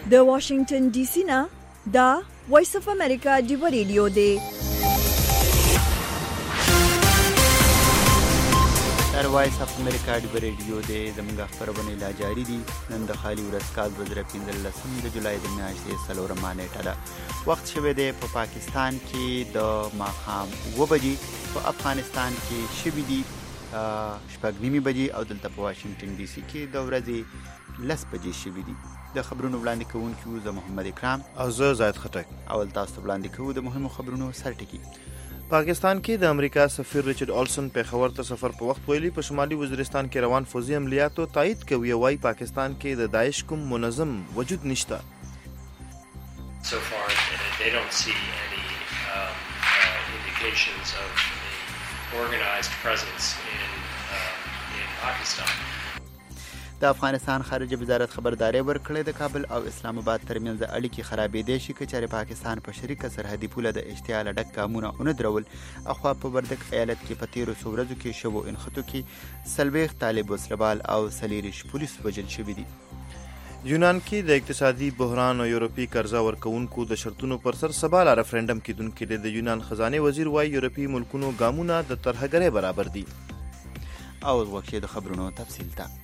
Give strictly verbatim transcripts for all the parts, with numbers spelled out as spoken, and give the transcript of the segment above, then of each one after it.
د واشنگټن ډي سي نه دا وایس اف امریکا ډیو ریډیو دی. در وایس اف امریکا ډیو ریډیو دی زموږ خبرونه لا جاری دي. نن د خالي ورځ کال دوه زره پنځلسم د جولای د میاشتې څلورمه نیټه ده. وخت شوی دی په پا پاکستان کې د ماښام اوه بجې، په افغانستان کې شوي دي شپږ نیمې بجې او دلته په واشنگټن ډي سي کې د ورځې لس بجې شوي دي. د خبرونو وړاندې کوونکي زه محمد اکرام او زه زاید خټک. اول تاسو وړاندې کوو د مهمو خبرونو سرټکی. پاکستان کې د امریکا سفیر ریچارډ اولسن پېښور ته سفر په وخت ویلي په شمالي وزیرستان کې روان فوزي عملیاتو تایید کوي او وايي پاکستان کې د داعش کوم منظم وجود نشته. So far they don't see any um, uh, indications of an organized presence in uh, in Pakistan. د افغانستان خارجه وزارت خبرداري ورکړې د کابل او اسلام آباد ترمنځ اړیکې خرابېدې شي که چېرې پاکستان په شریکه سرحدي پوله د اشتعال ډک ګامونه ونه درول. اخوا په وردګ ایالت کې په تیرو څو ورځو کې شوو انخطو کې څلوېښت طالب وسلوال او څلېرویشت پولیس وژل شوي دي. یونان کې د اقتصادي بحران او یورپي قرضه ورکوونکو د شرطونو پر سر سبا لا ریفرنډم کېدونکی دی. د یونان خزانه وزیر وايي یورپي ملکونو ګامونه د ترهګرۍ برابر دي. او وکړي د خبرونو تفصیل ته.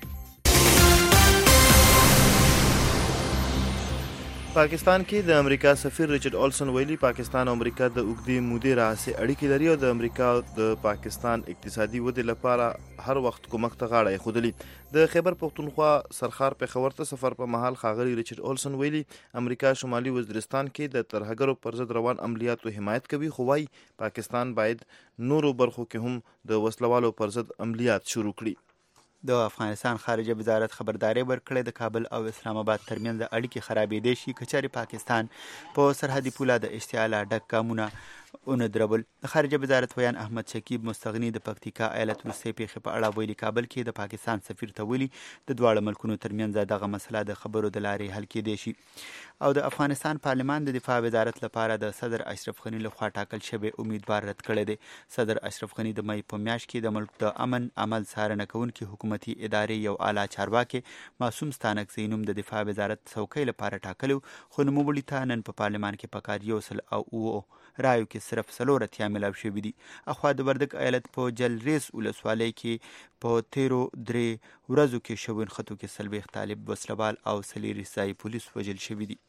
پاکستان کې د امریکا سفیر ریچارډ اولسن ویلي پاکستان او امریکا د اوږدې مودې راهیسې اړیکې لري او د امریکا د پاکستان اقتصادي ودې لپاره هر وخت کومک ته غاړه ایښودلې. د خیبر پښتونخوا سرخار پېښور ته سفر په مهال ښاغلي ریچارډ اولسن ویلي امریکا شمالي وزیرستان کې د ترهګرو پر ضد روان عملیاتو حمایت کوي، خو وايي پاکستان باید نورو برخو کې هم د وسلوالو پر ضد عملیات شروع کړي. د افغانستان خارجه وزارت خبرداري ورکړې د کابل او اسلام آباد ترمنځ اړیکې خرابېدې شي که چېرې پاکستان په سرحدي پوله د اشتعال ډک ګامونه ونه درول. د خارجه وزارت ویان احمد شکیب مستغني د پکتیکا ایالت وروستۍ پیښې په اړه ویلي کابل کې د پاکستان سفیر ته ویلي د دواړو ملکونو ترمنځ دغه مسله د خبرو د لارې حل کېدی شي. او د افغانستان پارلمان د دفاع وزارت لپاره د صدر اشرف غني لخوا ټاکل شوی امیدوار رد کړی دی. صدر اشرف غني د مې په میاشت کې د ملک د امن عمل څارنه کوونکي حکومتي ادارې یو اعلی چارواکي معصوم ستانکزی نوم د دفاع وزارت څوکۍ لپاره ټاکلو، خو نوموړي ته نن په پارلمان کې په کار یو سل او اوه رایو کې صرف څلور اتیا ملاو شوي دي. اخوا د وردګ ایالت په جلریز ولسوالۍ کې په تیرو درې ورځو کې شوي انخطو کې څلوېښت طالب وسلوال او څلېرویشت ځایي پولیس وژل شوي دي.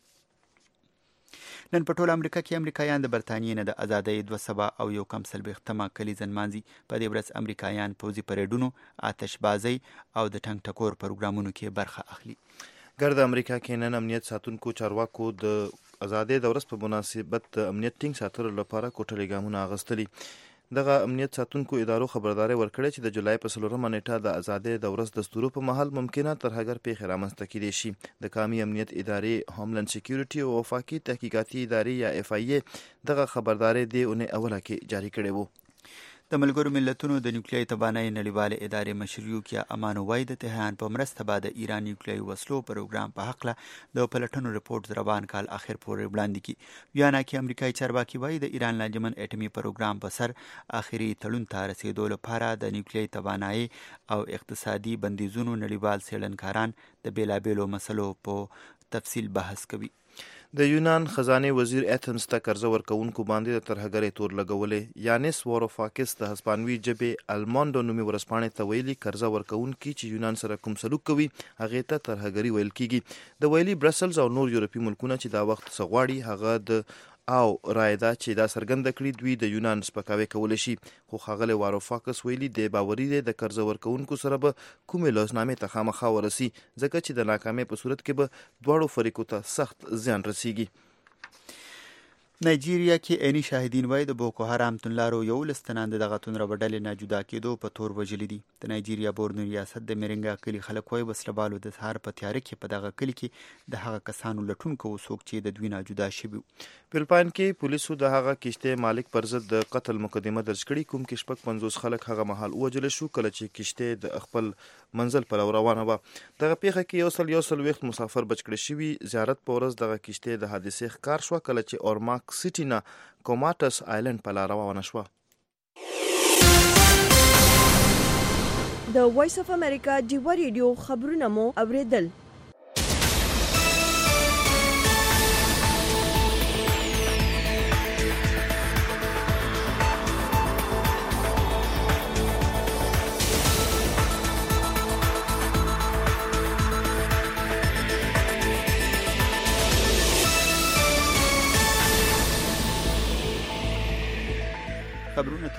نن په ټوله امریکا کې امریکایان د برطانیې نه د ازادۍ دوه سوه او یو کم څلوېښتمه کلیزه نمانځي. په دې ورځ امریکایان پوځي پریډونو، آتشبازۍ او د ټنګ ټکور پروګرامونو کې برخه اخلي. ګرد امریکا کې نن امنیت ساتونکو چارواکو د ازادۍ د ورځ په مناسبت د امنیت ټینګ ساتلو لپاره کوټلې ګامونه اخیستلي. دغه امنیت ساتونکو ادارو خبرداری ورکړې چې د جولای په څلورمه نیټه د ازادۍ د ورځ دستورو په مهال ممکنه ترهګر پیښې رامنځته کیدای شي. د قومي امنیت ادارې هوملند سکیورټي او وفاقي تحقیقاتي ادارې یا اف ای ای دغه خبرداری د اونۍ اوله کې جاری کړی وو. د ملګرو ملتونو د نیوکلیایي توانایي نړیوالې ادارې مشر یوکیا امانو وايي د تهران په مرسته به د ایران نیوکلیایي وسلو پروګرام په هکله د پلټنو رپورټ روان کال اخر پورې وړاندې کړي. ویانا کې امریکایي چارواکي وايي د ایران لانجمن اټومي پروګرام په سر آخري تړون ته رسېدو لپاره د نیوکلیایي توانایي او اقتصادي بندیزونو نړیوال څېړنکاران د بېلابېلو مسلو په تفصیل بحث کوي. د یونان خزانه وزیر ایتھنز ته قرضه ورکوونکو باندې د ترهګرۍ تور لګولې. یانس واروفاکس د هسپانوي ژبې المانډو نومي ورځپاڼې ته ویلي قرضه ورکوونکي چې یونان سره کوم سلوک کوي هغې ته ترهګري ویل کیږي. د ویلي برسلز او نور یورپي ملکونه چې دا وخت څه غواړي هغه د او رایه ده چې دا څرګنده کړي دوی د یونان سپکاوی کولی شي. خو ښاغلی واروفاکس ویلي د باوري دی د قرضه ورکوونکو سره به کومې لاسنامې ته خامخا ورسي ځکه چې د ناکامۍ په صورت کې به دواړو فریقو ته سخت زیان رسیږي. نایجیریا کې عیني شاهدین وایي د بوکو حرام توندلارو یولس تنان د دغه توندره ډلې نه جدا کېدو په تور وژلي دي. د نایجیریا بورنو ریاست د میرنګا کلي خلک وایي وسلوالو د سهار په تیاره کې په دغه کلي کې د هغه کسانو لټون کوو څوک چې د دوی نه جدا شوي. فلپاین کې پولیسو د هغه کشتۍ مالک پر ضد د قتل مقدمه درج کړي کوم کې شپږ پنځوس خلک هغه مهال ووژل شو کله چې کشتۍ د خپل منزل په لور روانه وه. دغه پیښه کې یو سل یو څلوېښت مسافر بچ کړي شوي. زیارت په ورځ دغه کشتۍ د حادثې ښکار شوه کله چې اورماک سیټي نه کوماټس آیلند په لاره روانه شوه. د وایس اف امریکا ډیو ریډیو خبرونه مو اوریدل.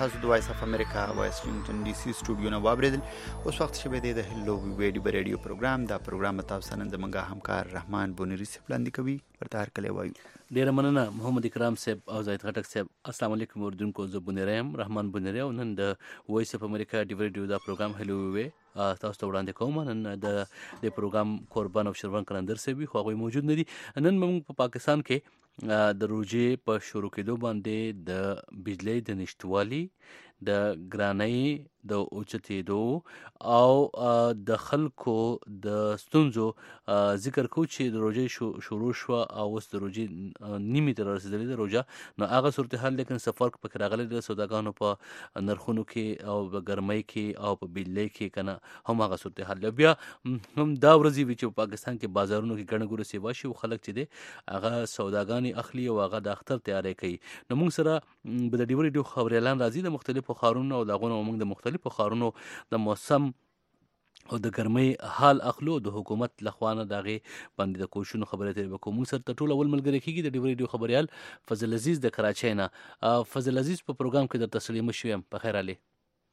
تاسو د وایس اف امریکا واشنگټن ډي سي سټوډیو نه واوریدل. اوس وخت شوه د هلو ویډیو رادیو پروګرام دا پروګرام تاسو نن زمونږ همکار رحمان بونری صاحب وړاندې کوي. ورته هر کله وایو ډیره مننه محمد اکرام صاحب او زاهد خټک صاحب. السلام علیکم اردوونکو. زه بونری یم رحمان بونری او نن د وایس اف امریکا ډي رادیو دا پروګرام هلو وی تاسو ته وړاندې کوم. نن د د پروګرام قربان او شروان کلندر صاحب خو هغه موجود نه دي. نن موږ په پاکستان کې د روزې په شروع کېدو باندې د بجلی د نشټوالي د ګرانۍ د اوچتېدو او د خلکو د ستونزو ذکر کو چې د روزې شروع شو او اوس د روزې نیمې ته رسېدلې ده روزه. نو هغه صورتحال لیکن سفر پکې راغلی د سوداګانو په نرخونو کې او په ګرمۍ کې او په بجلی کې کنه هم هغه صورتحال بیا هم دا ورځې وي چې په پاکستان کې بازارونو کې ګڼه ګوره سیوا شي او خلک چې دی هغه سوداګانې اخلي او هغه د اختر تیاری کوي. نو موږ سره په د ډي ریډیو خبري اعلان راځي د مختلفو ښارونو او دغه موږ د مختلفو ښارونو د موسم او د ګرمۍ حال اخلو د حکومت لخوا نه دغه باندې د کوششونو خبرې ته وکړو. موږ سره ټول اول ملګری کیږي د ډي ریډیو خبريال فضل عزیز د کراچۍ نه. فضل عزیز په پروګرام کې د تسلیم شوم. په خیر علي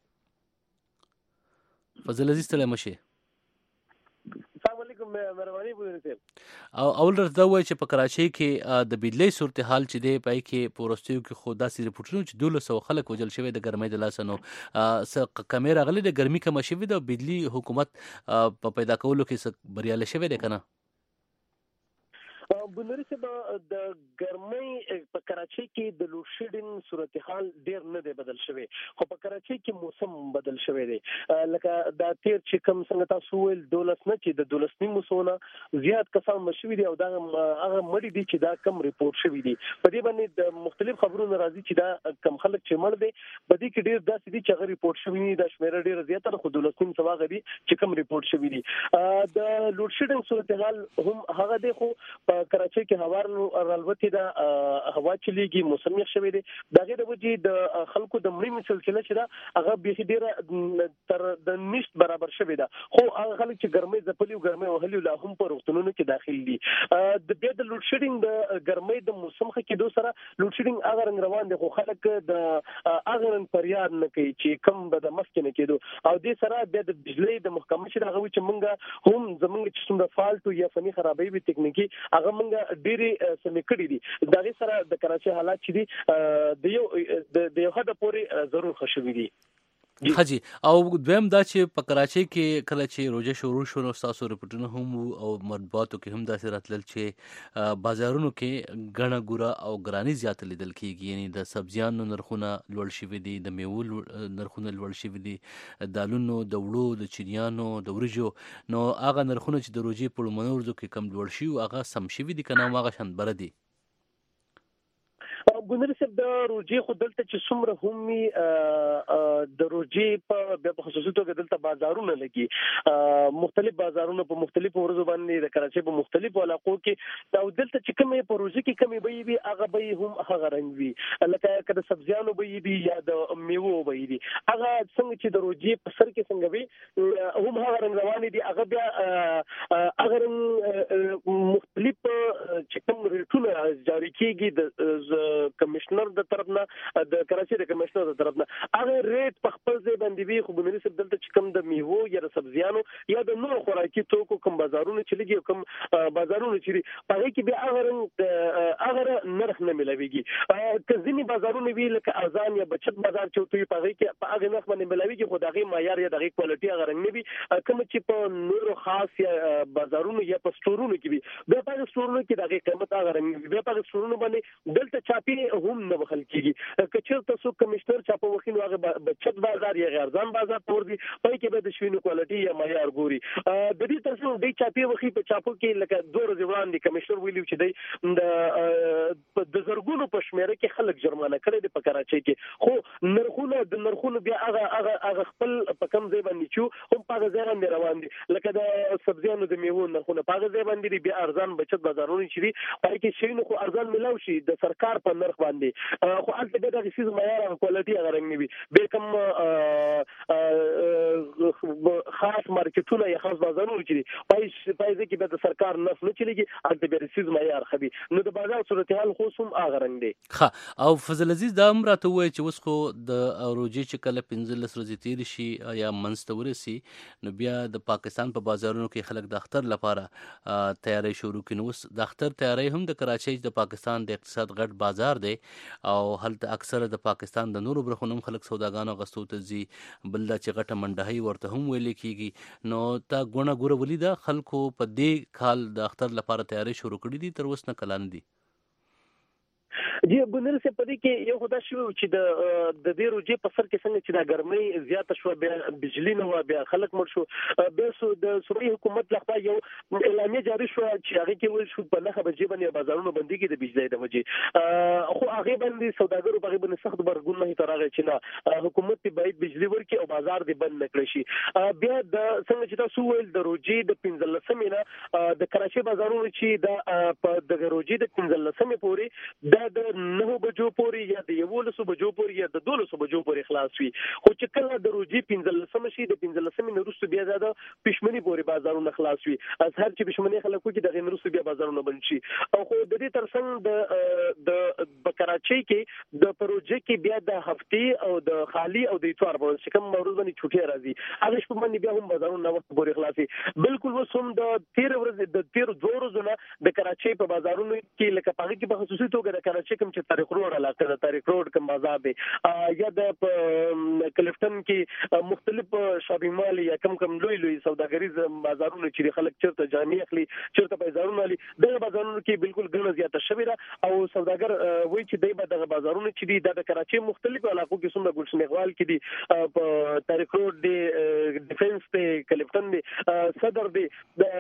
فضل عزیز تل مشه. السلام علیکم مهرباني بونری صاحب. او اول راځه وای چې په کراچۍ کې د بجلی صورتحال چې دی پای کې پورستیو کې خو داسې رپورټونه چې دولس سوه خلک وژل شوي د ګرمۍ د لاسه. نو څه کمې راغلې د ګرمي کمه شوې ده. بجلی حکومت په پیدا کولو کې څه بریالی شوی دی که نه؟ بونری صاحب د ګرمۍ په کراچۍ کې د لوډ شیډینګ صورتحال ډیر نه دی بدل شوی خو په کراچۍ کې موسم بدل شوی دی. لکه دا تیر چې کوم څنګه تاسو ویل دولس نه چې د دولس نیمو سونه زیات کسان مشوي دي او دا هغه مړي دي چې دا کم ریپورت شوی دي. په دې باندې د مختلف خبرونو راځي چې دا کم خلک چې مړ دي په دې کې ډیر داسې دي چې هغه ریپورت شوی نه دا شمیره ډیر زیاته خو دولس نیم سوا غوي چې کم ریپورت شوی دي. د لوډ شیډینګ صورتحال هم هغه دی خو کراچۍ کې هوا رالوتې ده هوا چلیږي موسم یې شوی دی. دغه د وجې د خلکو د مړینې سلسله چې ده هغه بیخي ډیره تر د نشت برابر شوی ده خو هغه خلک چې ګرمۍ ځپلي او ګرمۍ وهلي لا هم په روغتونونو کې داخل دي. د بیا د لوډ شیډینګ د ګرمۍ د موسم ښه کېدو سره لوډ شیډینګ هغه رنګ روان دی خو خلک د هغه رنګ فریاد نه کوي چې کم به د مخکې نه کېدو. او دې سره بیا د بجلۍ د محکمه چې هغه چې مونږ هم زمونږ چې څومره فالټ یا فني خرابۍ وي تکنیکي هغه مونږ ډېرې سمې کړي دي. دغه سره د کراچۍ حالات چې دي د یو د یو حد پورې ضرور ښه شوي دي. حاجی او دویم دا چې په کراچۍ کې کله چې روزه شروع شو نو تاسو رپورټونه هم او مطبوعاتو کې هم داسې راتلل چې بازارونو کې ګڼه ګوره او ګراني زیات لیدل کېږي. یعنی د سبزیانو نرخونه لوړ شوي دي د میوو نرخونه لوړ شوي دي دالونو د وړو د چینیانو د وریجو. نو هغه نرخونه چې د روزې په لومړنیو ورځو کې کم لوړ شي هغه سم شوي دي که نه هغه شان بره دي؟ ګونر صاحب د روزې خو دلته چې څومره هم وي د روزې په بیا په خصوصي توګه دلته بازارونه لګي مختلف بازارونه په مختلفو ورځو باندې د کراچۍ په مختلفو علاقو کې او دلته چې کومې په روزې کې کومې بیې وي هغه بیې هم هغه رنګ وي لکه که د سبزیانو بیې دي یا د میوو بیې دي هغه څنګه چې د روزې په سر کې څنګه وي هم هغه رنګ روانې دي هغه بیا هغه رنګ مختلف چې کوم ریټونه جاری کېږي د کمشنر د طرف نه د کراچۍ د کمشنر د طرف نه هغه ریټ په خپل ځای باندې وي خو بنوري صاحب دلته چې کوم د میوو یا د سبزیانو یا د نور خوراکي توکو کوم بازارونه چې لګي کوم بازارونه چې په هغه کې بیا هغه رنګ هغه نرخ نه ملويږي. که ځینې بازارونه وي لکه ارزان یا بچت بازار چې توي په هغه کې په هغه نرخ باندې ملويږي خو دغه معیار یا دغه کوالټي هغه رنګ نه وي کوم چې په نور خاص یا بازارونو یا په سټورونو کې وي بیا په سټورونو کې دغه قیمت هغه رنګ نه وي بیا په سټورونو باندې دلته چاپی هم نه بخل کیږي. که چیرته څوک کمشنر چا په وخت نو هغه بچت بازار یا غیرځان بازار تور دي پای کې به د شوینو کوالټي یا معیار ګوري. د دې ترڅنګ د چاپی وخت په چاپو کې لکه دوه ورځې وړاندې کمشنر ویلو چې د د زرګونو په شمیره کې خلک جرمانه کړي دي په کراچۍ کې خو نرخونه د نرخونو بیا هغه هغه هغه خپل په کم ځای باندې چې هم په ځای باندې روان دي لکه د سبزیانو د میوو نرخونه په ځای باندې بیا ارزان بچت بازارونه چې پای کې شوینو خو ارزان ملاو شي د سرکار په نرخ باندې خو البته به د شیز معیار او کوالټي هغه رنګ نیوي به کوم خاص مارکیټونه یا خاص بازارونه چې پای پای کې به د سرکار نف نه چلیږي البته به رسیز معیار خبي نو د بازار صورتحال خو سم اغه رنګ دی. ښه او فضل عزیز دا هم راته وایي چې اوس خو د روجې چې کله پنځلس ورځې تېرې شي یا منځ ته ورسي نو بیا د پاکستان په بازارونو کې خلک د اختر لپاره تیاری شروع کړي. نو اوس د اختر تیاری هم د کراچۍ د پاکستان د اقتصاد غټ بازار دی او هلته اکثره د پاکستان د نورو برخو هم خلک سوداګانو غستو ته ځي بل دا چې غټه منډهۍ ورته هم ویل کېږي. نو تا ګونه ګوره ولي ده خلکو په دې کال د اختر لپاره تیاری شروع کړي دي تر اوس نه کلان دي. جی بنر سے پدې کې یو خدا شو چې د د دې روجې په سر کې څنګه چې دا ګرمۍ زیاته شو بیا بجلی نه و بیا خلک مړ شو بیا سو د سوریه حکومت لخوا یو اعلامیه جاری شو چې هغه کې ول شو په لخوا بجې باندې بازارونو باندې کې د بجلی د وجې خو هغه باندې سوداګرو باندې باندې سخت برګون نه ترغه چې نه حکومت به باید بجلی ورکړي او بازار دې بند نکړي شي. بیا د څنګه چې تاسو ویل د روجې د پنځلسمې نه د کراچۍ بازارونو چې د په د روجې د پنځلسمې پورې د د نهو بجو پورې یا د یولسو بجو پورې یا د دولسو بجو پورې خلاص وي خو چې کله د روجې پنځلسمه شي د پنځلسمې نه وروسته بیا زیاده پښمنۍ پورې بازارونه خلاص وي از هر چې پښمنۍ خلکو کې دغه وروسته بیا بازارونه بند شي. او خو د دې ترڅنګ د د کراچۍ کې د پروژې کې بیا د هفتې او د خالی او د اتوار په ورځ کوم ورځ باندې چټي راځي هغه شپه باندې بیا هم بازارونه وخت پورې خلاصي. بالکل وسوم د تیر ورځ د تیر دوه ورځې د کراچۍ په بازارونو کې لکه پاره کې په خصوصي توګه د کراچۍ کوم چې تاریخ روډ علاقه د تاریخ روډ کوم بازار دی یا د کلفټن کې مختلف شاپینګ مال یا کم کم لوی لوی سوداګریز بازارونه چې خلک چیرته جامې اخلي چیرته بازارونه لري دغه بازارونو کې بالکل ګڼه زیاته شوې ده او سوداګر وایي چې دغه دغه بازارونه چې دي د کراچۍ مختلف علاقو کې څومره ګلشن اقبال کې دي په تاریخ روډ دی ډیفنس دی کلفټن دی صدر دی د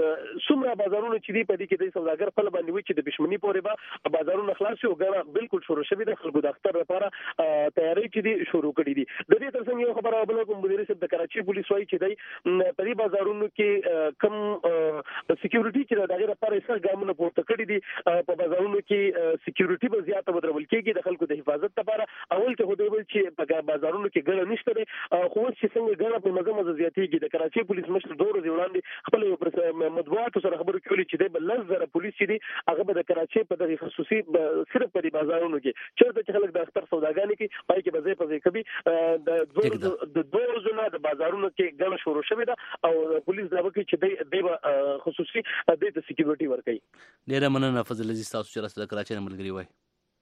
څومره بازارونه چې دي په دې کې د سوداګر په باندې وایي چې د بشمنی پورې به بازارونه خلاص او ګڼه بالکل شروع شوی د خلکو د اختر لپاره تیاری چې دي شروع کړي دي. د دې ترڅنګ یو خبره بل کوم مدیر صاحب د کراچۍ پولیس وايي چې دای په دې بازارونو کې کم سکیورټي چې دغه لپاره یې څه ګامونه پورته کړي دي په بازارونو کې سکیورټي به زیاته بدرول کېږي د خلکو د حفاظت لپاره. اول ته خو دوی چې په بازارونو کې ګڼه نشته دي خو چې څنګه ګڼه په مزه مزه زیاتېږي د کراچۍ پولیس مشر دوه ورځې وړاندې خپل یو مطبوعاتو سره خبرې کولې چې د بل زره پولیس چې دي هغه به د کراچۍ په دغه خصوصي صرف په بازارونو کې چېرته چې خلک د اختر سوداګانې کې پای کې به ځای په ځای کوي د دوه ورځو نه د بازارونو کې ګڼه شروع شوې ده او پولیس دا وکړي چې د خصوصي د سکیورټي ورکړي. ډېره مننه فضل عزیز تاسو چې راسره د کراچۍ نه ملګري وای.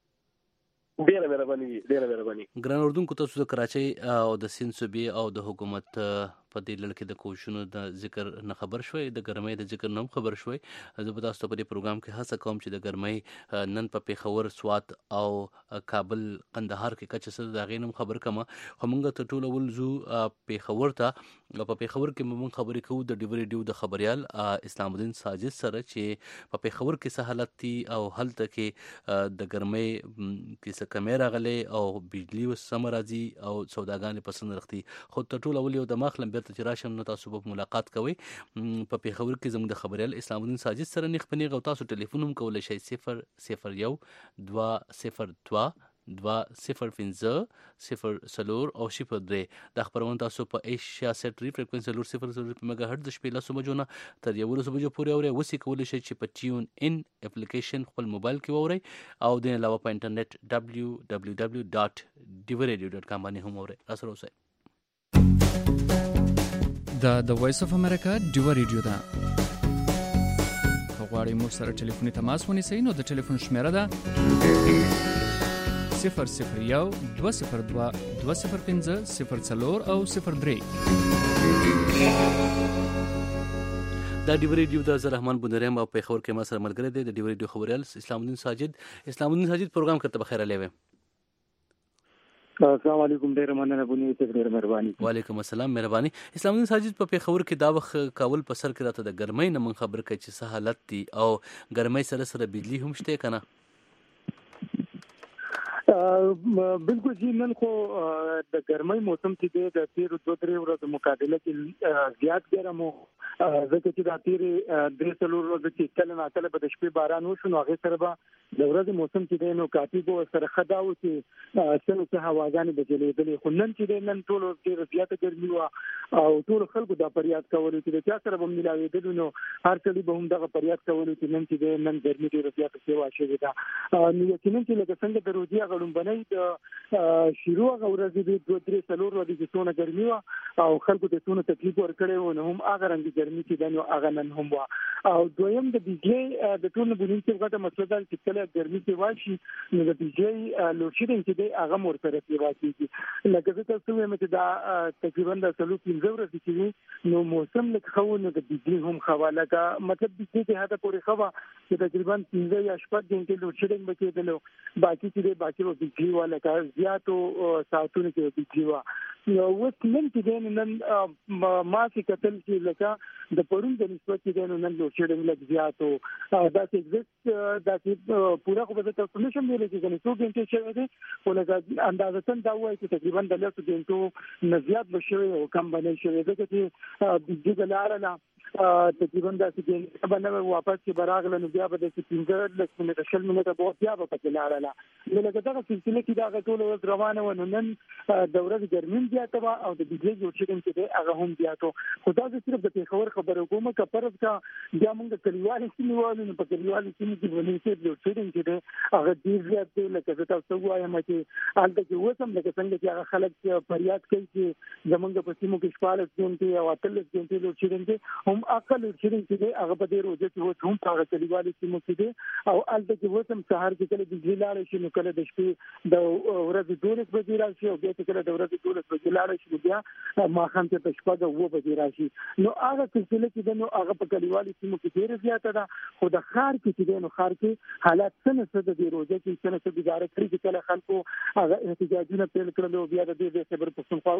ډیره مهرباني ډیره مهرباني. ګران اردوونکو تاسو د کراچۍ او د سیند صوبې او د حکومت په دې لړ کې د کوششونو د ذکر نه خبر شوي د ګرمۍ د ذکر نه خبر شوي. زه به تاسو ته په دې پروګرام کې هڅه کوم چې د ګرمۍ نن په پیښور سوات او کابل قندهار کې کچه څه د هغې نه خبر کمه خو موږ ته ټول ول زو پیښور ته په پیښور کې موږ خبرې کوو د ډیو ریډیو د خبريال اسلام الدین ساجد سره چې په پیښور کې څه حالت دي او هلته کې د ګرمۍ کې څه کمی راغلی او بجلی اوس سم راځي او سوداګانې پسند رختي خو ته ټول ول یو د مخلم بیرته چې راشم نو تاسو به ملاقات کوئ په پیښور کې زموږ د خبريال اسلام الدین ساجد سره نیخ پنیغ او تاسو ټلیفون هم کولی شئ صفر صفر یو دوه صفر دوه دوه صفر پنځه صفر څلور او صفر درې دا خبرونه تاسو په ایشیا سیټ ری فریکوئنسي څلور صفر صفر په میگا هرټز د شپې لسو بجو نه تر یولسو بجو پورې اورئ. اوس یې کولی شئ چې په ټیون ان اپلیکیشن خپل موبایل کې واورئ او د علاوه په انټرنیټ ډبلیو ډبلیو ډبلیو ډاټ ډیو ریډیو ډاټ کام باندې هم اورئ. راسره اوسئ. دا د وایس اف امریکا ډیو ریډیو ده. غواړئ موږ سره ټلیفوني تماس ونیسئ نو د ټلیفون شمیره ده صفر صفر یو دوه صفر دوه دوه صفر پنځه صفر څلور او صفر درې. دا ډیو ریډیو د زه رحمان بندریم او پیښور کې ما سره ملګری دی د ډیو ریډیو خبريال اسلام الدین ساجد. اسلام الدین ساجد پروګرام کرته بخیر علیه. السلام علیکم ډیر مننه بونی ته ډیر مهرباني. وعلیکم السلام مهرباني. اسلام الدین ساجد په پیښور کې دا وخت کابل په سر کې راته د ګرمۍ نه من خبر کړي چې څه حالت دي او ګرمۍ سره سره بجلی هم شته کنه. بالکل جی نن خو د ګرمۍ موسم چې د تیر دوه درې ورځې مقابله کې زیات ګرم او ځکه چې دا تیرې درې څلور ورځې چې کله ناکله به د شپې باران وشو نو هغه سره به د ورځې موسم چې دی نو کافي به سره ښه دا و چې څنګه چې هواګانې به چلېدلې خو نن چې دی نن ټول ډېره زیاته ګرمي وه او ټولو خلکو دا فریاد کولو چې د چا سره به ملاوېدلو نو هر سړي به هم دغه فریاد کولو چې نن چې دی نن ګرمي ډېره زیاته سیوا شوې ده. نو یقینا چې لکه څنګه د روزي هغه لومبنۍ د شروع هغه ورځې د دوه درې څلور ورځې چې څونه ګرمي وه او خلکو ته څونه تکلیف ورکړی و نو هم هغه رنګ ګرمي چې ده نو هغه نن هم وه. او دویم د بجلۍ د ټول نه بونیونکي غټه مسله ده چې کله ګرمي سیوا شي نو د بجلۍ لوډ شیډینګ چې دی هغه هم ورسره سیوا کېږي. لکه زه تاسو وایم چې دا تقریبا د څلور پنځه ورځې چې وي نو موسم لږ ښه و نو د بجلۍ هم ښه وه لکه مطلب بجلۍ کې حده پورې ښه وه چې تقریبا پنځه یا شپږ غنټې لوډ شیډینګ به کېدلو باقي چې دی باقي به بجلۍ وه لکه زیاتو ساعتونو کې به بجلۍ وه. نو اوس نن چې دی نن ما چې کتل چې لکه د پرون د نسبت چې دی نو نن لوډ شیډینګ لږ زیات و داسې اګزټ داسې پوره خو به زه تاسو نشم ویلی چې ګنې څو غنټې شوی دی خو لکه اندازتن دا ووایي چې تقریبا د لسو غنټو نه زیات به شوی او کم به نه شوی ځکه چې بجلۍ به لاړله تقریبا داسې غنټه به نه واپس چې به راغله نو بیا به داسې پنځه لس منټه شل منټه به بیا به پکې لاړله نو لکه دغه سلسله کې دغه ټوله ورځ روانه وه نو نن د ورځې ګرمي هم زیاته وه او د بجلۍ لوډ شیډینګ چې دی هغه هم زیات و. خو دا زه صرف د پېښور خبره کوم که فرض کا بیا موږ د کلیوالو سیمې والو نو په کلیوالو سیمې کې به نږدې لوډ شیډینګ چې دی هغه ډېر زیات دی. لکه زه تاسو ته ووایم چې هلته کې اوس هم لکه څنګه چې هغه خلک فریاد کوي چې زموږ په سیمو کې شپاړس غنټې او اتلس غنټې لوډ شیډینګ دی هم هغه لوډ شیډینګ چې دی هغه په دې روزه کې اوس هم په هغه کلیوالو سیمو کې دی او هلته کې اوس هم سهار کې کله بجلۍ لاړه شي نو کله د شپې د ورځې دولس بجې راشي او بیا چې کله د ورځې دولس بجې لاړه شي نو بیا ماښام چې په شپږ اوه بجې راشي نو هغه سلسله چې دی نو هغه په کلیوالو سیمو کې ډېره زیاته ده. خو د ښار کې چې دی نو ښار کې حالات څه نه څه د دې روزه کې څه نه څه ګزاره کړي چې کله خلکو هغه احتجاجونه پیل کړل او بیا د دې د خبر پښتونخوا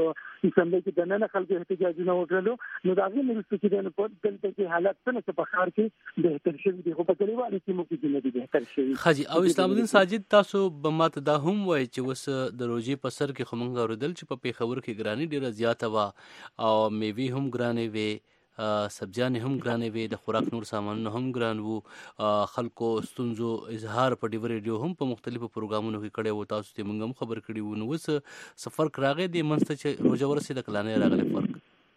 اسمبلی کې دننه خلکو احتجاجونه وکړل نو دا غي نه څه چې دی نو په دلته کې حالات څه نه څه په ښار کې بهتر شوي دي خو په کلیوالو سیمو کې نه دي بهتر شوي. خاجي او اسلام الدین ساجد تاسو به ماته دا هم وایي چې وس د روزي په سر کې خو موږ اورېدل چې په پیښور کې ګراني ډیره زیاته وه او میوې هم ګرانې وې سبزیانې هم ګرانې وې د خوراک نور سامانونه هم ګران وو خلکو ستونزو اظهار په ډیور ریډیو هم په مختلفو پروګرامونو کې کړی وو تاسو ته موږ هم خبر کړي وو نو اوس څه فرق راغی دې منځ ته چې روژه ورسېده که لا نه راغلی فرق؟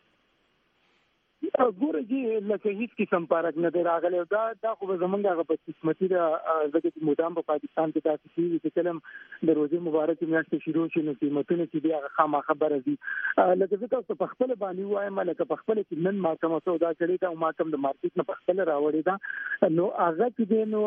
ګوره چې لکه هیڅ قسم فرق نه دی راغلی دا دا خو به زموږ هغه بدقسمتي ده ځکه چې مدام په پاکستان کې داسې کېږي چې کله د روژې مبارکې میاشتې شروع شي نو قیمتونه چې دي هغه خامخا برځي. لکه زه تاسو په خپله باندې ووایم لکه په خپله چې نن ما کومه سودا کړې ده او ما کوم د مارکیټ نه په خپله راوړې ده نو هغه چې دی نو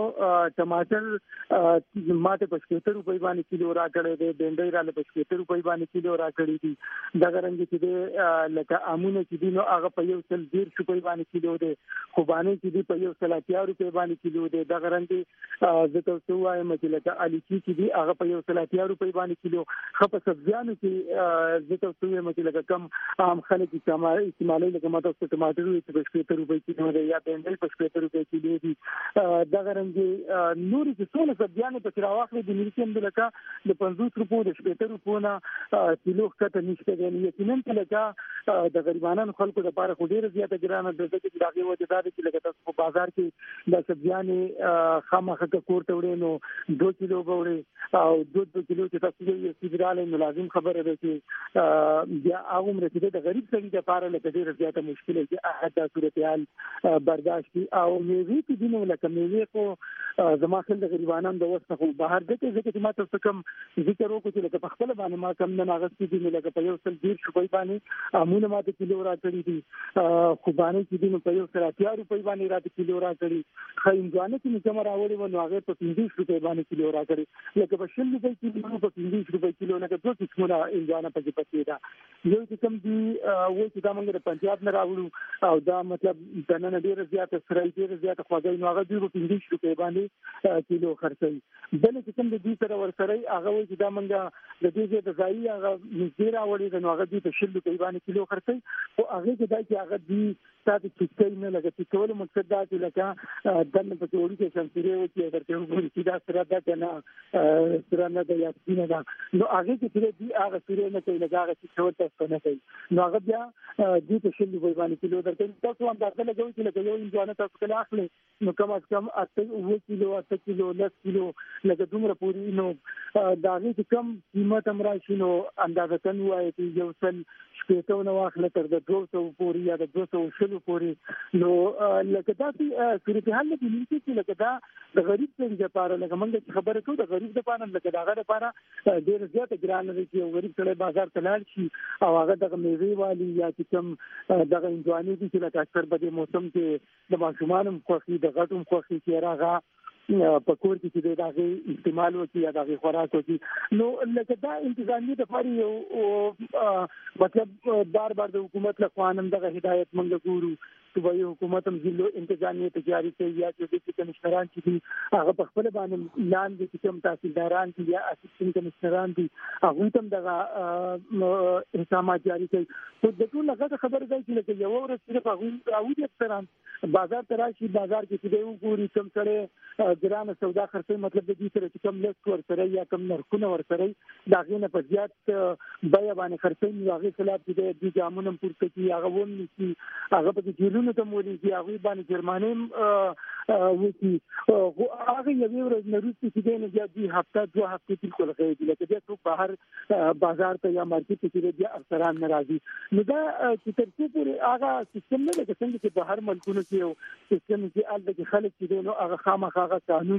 ټماټر ما ته په شپېته روپۍ باندې کیلو راکړی دی بینډۍ راله په شپېته روپۍ باندې کیلو راکړي دي دغه رنګې چې دی لکه امونه چې دي نو هغه په یو سل ډېر روپۍ باندې کیلو دی خوبانې چې دي په یو سل اتیا روپۍ باندې کیلو دی دغه رنګې زه تاسو وایم چې لکه الوچي چې دي هغه په یو سل اتیا روپۍ باندې کیلو ښه په سبزیانو کې زه تاسو وایم چې لکه کم عام خلک استعمالوي لکه ما تاسو ټماټر وایي چې په شپېته روپۍ کیلو دی یا بینډۍ په شپېته روپۍ کیلو دي دغه رنګې نورې چې څونه سبزیانې پکې راواخلې د ملي هم لکه د پنځوس روپو د شپېته روپو نه کیلو ښکته نشته دی یقینا چې لکه د غریبانو خلکو لپاره خو ډېره زیاته ګرانه ده ځکه چې د هغې وجه دا ده چې لکه تاسو په بازار کې دا سبزیانې خامخا که کور ته وړې نو دو کیلو به وړې او دو دو کیلو چې تاسو یو سیز راغلی نو لازم خبره ده چې بیا هغه عمره چې د غریب سړي دپاره لکه ډېره زیاته مشکله چې هغه دا صورتحال برداشت کړي او میوې چې دي نو لکه میوې خو زما خیال د غریبانو د وس نه خو بهر ګټې ځکه چې ما تاسو کوم ذکر وکړو چې لکه په خپله باندې ما کم نن اخیستي دي نو لکه په یو سل دېرش روپۍ باندې امونه ما ته کیلو راکړي دي خوبانې چې دي نو په یو سل اتیا روپۍ باندې راته کیلو راکړي ښه هندوانه چې مې کومه راوړې وه نو هغې په پنځوس روپۍ باندې کیلو راکړي لکه په شل روپۍ کیلو په پنځوس روپۍ کیلو لکه دوه قسمونه هندوانه پکې پکې ده یو چې کوم دي وایي چې دا موږ د پنجاب نه راوړو او دا مطلب دننه ډېره زیاته سرۍ ډېره زیاته خوږی نو هغه دوی په پنځوس روپۍ باندې کیلو خرڅوي بله چې کوم د دوی سره ورسره هغه وایي چې دا موږ د دې ځای د ځایي هغه نږدې راوړې ده نو هغه دوی په شل روپۍ باندې کیلو خرڅوي خو هغې کې دا چې هغه دوی ستاسو چې نه لګي چې ټول مقصد دا چې لکه دنه په جوړی کې شمسيره و چې درته وګورئ چې دا سره دا کنه سره نه دی یاسین دا نو هغه چې دې هغه سره نه کوي لکه هغه چې ټول تاسو نه کوي نو هغه بیا دې ته شل وي باندې کیلو درته تاسو هم دا لګوي چې لکه یو انځوانه تاسو کله اخلي نو کم از کم اته اوه کیلو اته کیلو لس کیلو لکه دومره پوری نو دا چې کم قیمت هم راشي نو اندازه کن وایي چې یو سل شپېته نو واخله تر د دوه سوه پورې یا د دوه سوه شلو پورې نو لکه دا چې صورتحال کې نیمه چې لکه دا د غریب څخه لپاره لکه موږ خبره کوو د غریب لپاره لکه دا غره لپاره ډېر زیات ګران دی چې غریب سره بازار ته لاړ شي او هغه د میوې والی یا چې کوم دغه انځواني دي چې لکه اکثر په دې موسم کې د ماشومانو خوښي د غټو خوښي چې راغله په کور کې چې دغه استعمال وکړي یا دغه خوراک وکړي نو لکه دا انتظامی د فاری یو مطلب بار بار د حکومت له خوا نن دغه هدایت منګ ګورو صوبایي حکومت هم ضلع انتظامی ته جاری کوي یا چې د کمشنران چې هغه په خپل باندې لاندې چې کوم تحصیلداران دي یا اسسټنټ کمشنران دي هغه هم دغه احکامات جاری کوي خو د ټول هغه خبره ده چې لکه یو ورځ صرف هغه او دي افسران بازار ته راشي بازار کې چې دی وګوري کوم سره ګرانه سودا خرڅي مطلب د دې سره چې کوم لس ور سره یا کوم نرخونه ور سره دا غینه په زیات بیا باندې خرڅي نو هغه خلاف چې د جامونو پورته کی هغه ونی کی هغه په جیلونو ته مولي کی هغه باندې جرمانه وتی هغه یو ورځ نروسي چې نه بیا د هفته دوه هفته بالکل غیر دي لکه چې څوک بهر بازار ته یا مارکیټ ته بیا افسران ناراضي نو دا چې تر څو پورې هغه سیستم نه لکه څنګه چې بهر ملکونو کې یو سیستم چې الته کې خلک چې نو هغه خامخا قانون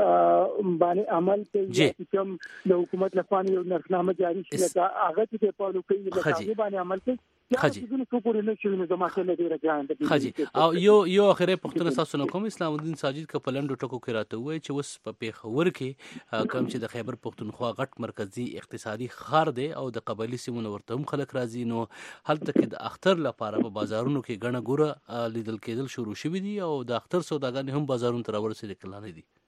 باندې عمل کوي چې کوم د حکومت لخوا یو نرخنامه جاری شي لکه هغه چې په لوکي لکه هغه باندې عمل کوي خاجي څو پورې نه شي نو زما خل ډیره ګران خاجي او یو یو اخره پښتون تاسو نه کوم اسلام الدین ساجد کپلند ټکو کې راته وای چې وس په پیښور کې کوم چې د خیبر پښتونخوا غټ مرکزی اقتصادي خار دی او د قبایلی سیمونو ورته هم خلک راځي نو هلته کې د اختر لپاره په بازارونو کې غنه ګوره لیدل کېدل شروع شوي دي او د اختر سوداګان هم بازارونو ته راورسېدل کلانه دي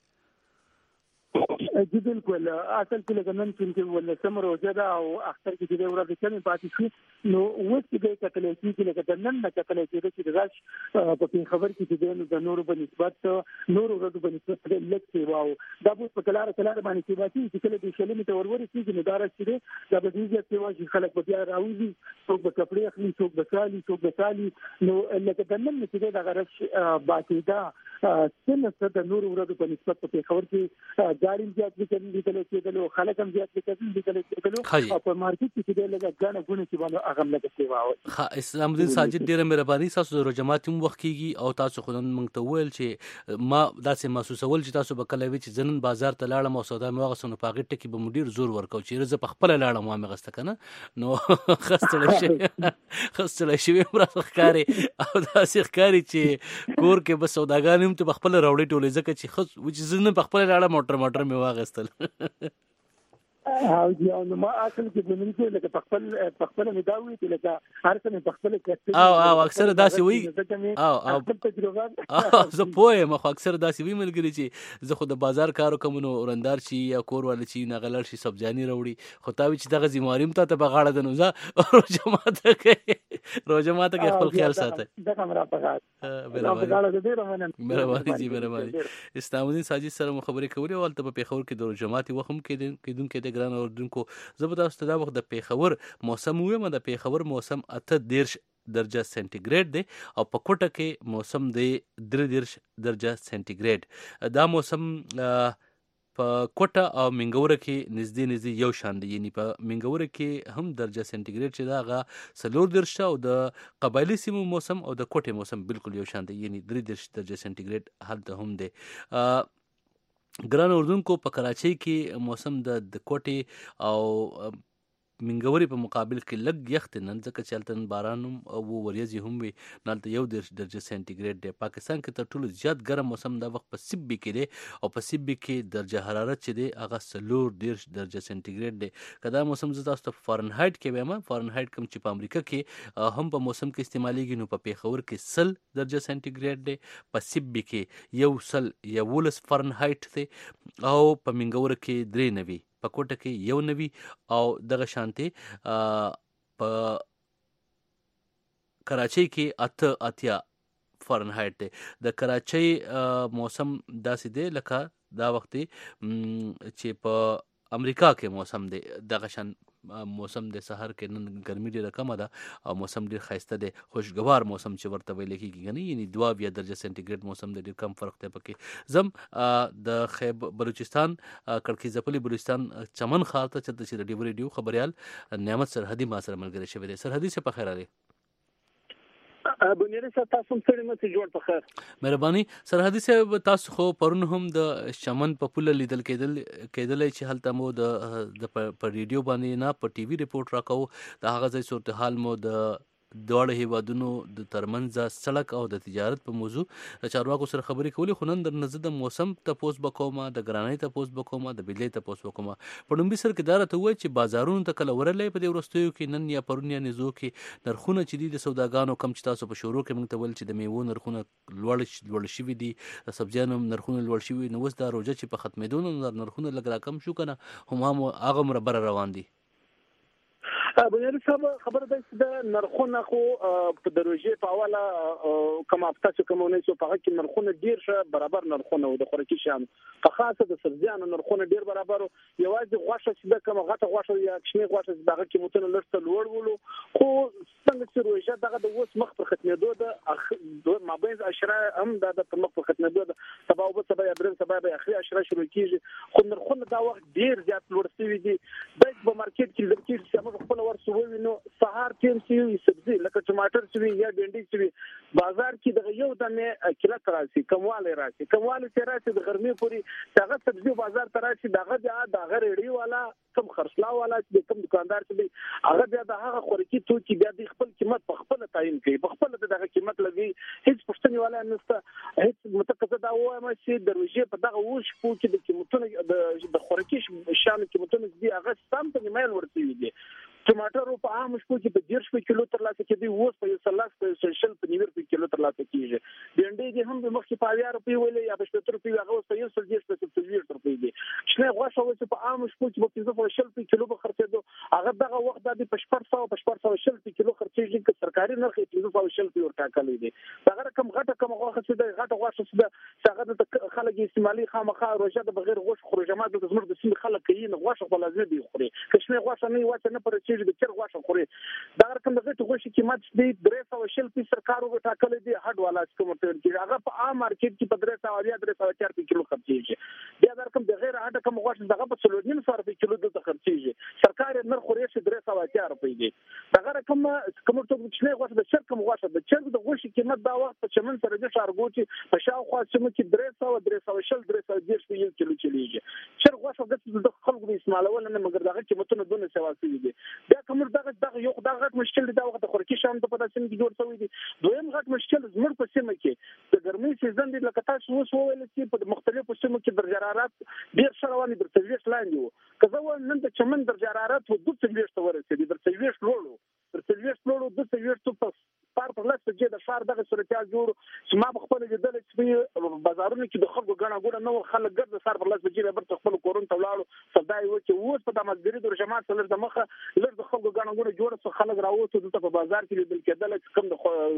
جدل کول اصل کې لګنن چې ول سم روزه دا او اختر کې د ورځې کمې پاتې شي نو اوس کې د کتل کې لکه د نن نه کتل کې چې راش په خبر کې د د نورو په نسبت نورو ورځو په نسبت لکه واو دا به په کلار کلار باندې چې باسي چې کله د شلمې ته وروري چې نه دار شي دا به دې چې واجی خلک په بیا راوځي څوک په کپڑے اخلي څوک په سالي څوک په سالي نو لکه د نن چې دا غرش باقي دا څنګه د نورو ورځو په نسبت په خبر کې ګاډي زیات لیکل کېدل خلک هم زیات لیکل کېدل او په مارکیټ کې د لګا غاڼه غونه چې باندې هغه لګا سیوا وي اسلام الدین ساجد ډیره مهرباني تاسو د جماعت هم وخت کیږي او تاسو خودن مونږ ته ویل چې ما داسې محسوسول چې تاسو به کله وی چې زنن بازار ته لاړم او سودا مې واغسنو پاغه ټکی به مدیر زور ورکاو چې زه په خپل لاړم ما مغسته کنه نو خستل شي خستل شي مرخ کاری او داسې کاری چې کور کې به سوداګان هم ته خپل راوړې ټولې ځکه چې خص چې زنن په خپل لاړم موټر موټر مې واغستل او یو نو ما اصل کې د من کې لکه خپل خپل مداوي چې لکه هر څه په خپل کې او او اکثر داسې وي او او تجربه زه پوهه ما اکثر داسې وي ملګری چې زه خو د بازار کارو کوم نو ورندار شي یا کور ول شي نه غلل شي سبزاني راوړي خو تا وی چې دغه زمواریم ته ته بغاړه د نوزه روزه ماته کې روزه ماته کې خپل خیال ساته دا کمره بغاړه مهرباني جی مهرباني اسلام الدین ساجد سره خبرې کولې او ته په پیښور کې د جماعت وخم کې کېدونکو د ګران اوردونکو زبر تاسو ته دا وخت د پیښور موسم ویم د پیښور موسم اته دیرش درجه سنټیګریډ دی او په کوټه کې موسم دی درې دیرش درجه سنټیګریډ دا موسم په کوټه او منګوره کې نږدې نږدې یو شان دی یعنی په منګوره کې هم درجه سنټیګریډ چې دا غا سلور درش او د قبایلی سیمو موسم او د کوټه موسم بالکل یو شان دی یعنی درې دیرش درجه سنټیګریډ حالت هم دی ګران اردوونکو په کراچۍ کې موسم د کوټې او منګوري په مقابل کې لږ یخ دی نن ځکه چې هلته باران او وریځې هم وي هلته یو دېرش درجه سنټیګریډ دی پاکستان کې تر ټولو زیات ګرم موسم دا وخت په سیبي کې دی او په سیبي کې درجه حرارت چې دی هغه څلور دېرش درجه سنټیګریډ دی که دا موسم زه تاسو ته فارنهایټ کې وایم فارنهایټ کوم چې په امریکا کې هم په موسم کې استعمالیږي نو په پیښور کې سل درجه سنټیګریډ دی په سیبي کې یو سل یولس فارنهایټ دی او په منګوره کې درې نوي په کوټه کې یو نوي او دغه شانتي په کراچۍ کې اته اتیا فارنهایت دی. د کراچۍ موسم داسې دی لکه دا وخت چې په امریکا کې موسم دی، دغه شان موسم د سحر کې نن ګرمي ډیره کمه ده او موسم ډیر ښایسته دی، خوشګوار موسم چې ورته ویل کېږي کنه، یعنی دوه اویا درجه سنټیګریډ موسم دی، ډیر کم فرق دی پکې. زم د خیب بلوچستان کړکۍ ځپلي بلوچستان چمن ښار ته چې د ډیو ریډیو خبریال نعمت سرحدي ما سره ملګری شوی دی. سرحدي صاحب په خیر راغلی. بنيري تاسو هم څه مته جوړ په خیر. مهرباني. سرحدي صاحب تاسو خو پرون هم د چمن په پوله لیدل کېدل کېدلې چې هلته مو د په ریډیو باندې نه په ټي وي ریپورت راکاو، د هغه ځای صورتحال مو د دواړه هیوادونو د ترمنځ سړک او د تجارت په موضوع د چارواکو سره خبرې کولې، خو نن درنه زه د موسم تپوس به کومه، د ګرانۍ تپوس به کومه، د بجلۍ تپوس به کومه. په لومړي سر کې دا راته ووایه چې بازارونو ته کله ورغلی په دې وروستیو کې نن یا پرون یا نزو کې نرخونه چې دي د سوداګانو کم چې تاسو په شروع کې موږ ته ویل چې د میوو نرخونه لوړ لوړ شوي دي، د سبزیانو نرخونه لوړ شوي، نو اوس دا روژه چې په ختمېدو نرخونه لږ راکم شو که نه هم هغه مربره روان دي. بنيري صاحب خبره ده چې د نرخونه خو په دروژې په حواله کوم هفته چې کومونه سو په کې نرخونه ډیر شه برابر نرخونه او د خوراکي شیانو په خاصه د سبزیانو نرخونه ډیر برابر، یوازې غوښه چې د کومه غټه غوښه یا کښنی غوښه چې دغه قیمتونه لږ لوړ ولو، خو څنګه چې روژه دغه د اوس مخ په ختمېدو د مابین عشره هم د په مخ په ختمېدو د سبا او سبا یا دریم سبا به اخري عشره شروع کیږي، خو نرخونه دا وخت ډیر زیات لوړ شوي دي. د په مارکیټ کې د کیږي چې موږ خپل ورسوي نو سهار تیم سی سبزی لکه ټماټر سی یا ډنډي سی بازار کې د یو دمه کله تراسي کمواله راشي کمواله چې راشي د غرمې پوری دغه سبزی بازار تراشي دغه دغه ریډي والا کم خرڅلا والا چې کم دکاندار چې هغه بیا د هغه خوراکي توکي بیا د خپل قیمت په خپل تعیین کوي، په خپل دغه قیمت لګي، هیڅ پښتني والا نشته، هیڅ متقاضا دا وایم چې د روژې په دغه وش په کې د قیمتونو د خوراکي شان قیمتونو دي هغه سم په نیمه ورته دي. ټماټر په عام شپو کې په ډیر شپو کیلو تر لاسه کېدی، اوس په ثلاث په شل په نیمه په کیلو تر لاسه کېږي. ډنډي دي هم د مخکې په اویا روپۍ ویلې یا په شپږ روپۍ هغه اوس په یو سل دیش په څلور روپۍ دي. شنه غوښه اوس په عام شپو کې په پنځه په شل په کیلو په خرڅېدو، هغه دغه وخت د په شپږ سو په شپږ سو شل په کیلو خرڅېږي چې سرکاري نرخ یې پنځه سو شل په ورټاکلې دي. هغه رقم غټه کوم غوښه چې د غټه غوښه چې د هغه د خلک استعمالي خامخا روژه د بغیر غوښه خروجمات د زمر د سیم خلک کوي نه غوښه په لازمي دی خوري، کښنه غوښه نه واچ نه پر چې د چر غوښه خوري. دا رقم د غټ غوښې قیمت دی درې سو شل په سرکار ورټاکلې دي، هډ والا کوم ته ورکړي هغه په عام مارکیټ کې په درې سو یا درې سو چار په کیلو خرڅېږي. بیا دا رقم د غیر هډ کوم غوښه دغه په څلور نیم سو په کیلو د خرڅېږي، سرکار نرخ خوري چې درې سو چار په دی. دا رقم کوم ته چې غوښه د شر کوم غوښه د چر د غوښې قیمت دا وخت په چمن سره د شارګوټي په شاوخوا چې کې درې سو درې سو شل درې سو دیش په یو کیلو چلیږي. چر غوښه د خلکو د استعمالول نه مګر دغه قیمتونه دونه سواسي دي. بیا کوم دغه دغه یو دا غټ مشکل دی، دا وخت د خوراکي شان په داسې کې جوړ شوی دي. دویم غټ مشکل زموږ په سیمه کې د ګرمۍ سیزن دی، لکه تاسو اوس وویل چې په مختلفو سیمو کې درجه حرارت ډیر شرواني د تلويش لاندې وو، که زه وایم نن د چمن درجه حرارت و دوه تلويش ته ورسېدي، د تلويش لوړو د تلويش لوړو د تلويش په پار پر لاس کې د شهر دغه صورتیا جوړ چې ما خپل لیدل چې بازارونو کې د خلکو غنا ګوره نو خلک ګرځي سار پر لاس بجې به تر خپل کورون ته ولاړو سودای و چې اوس په د مزګری د جماعت سره د مخه لږ د خلکو غنا ګوره جوړ څو خلک راوته دلته په بازار کې لیدل کېدل چې کوم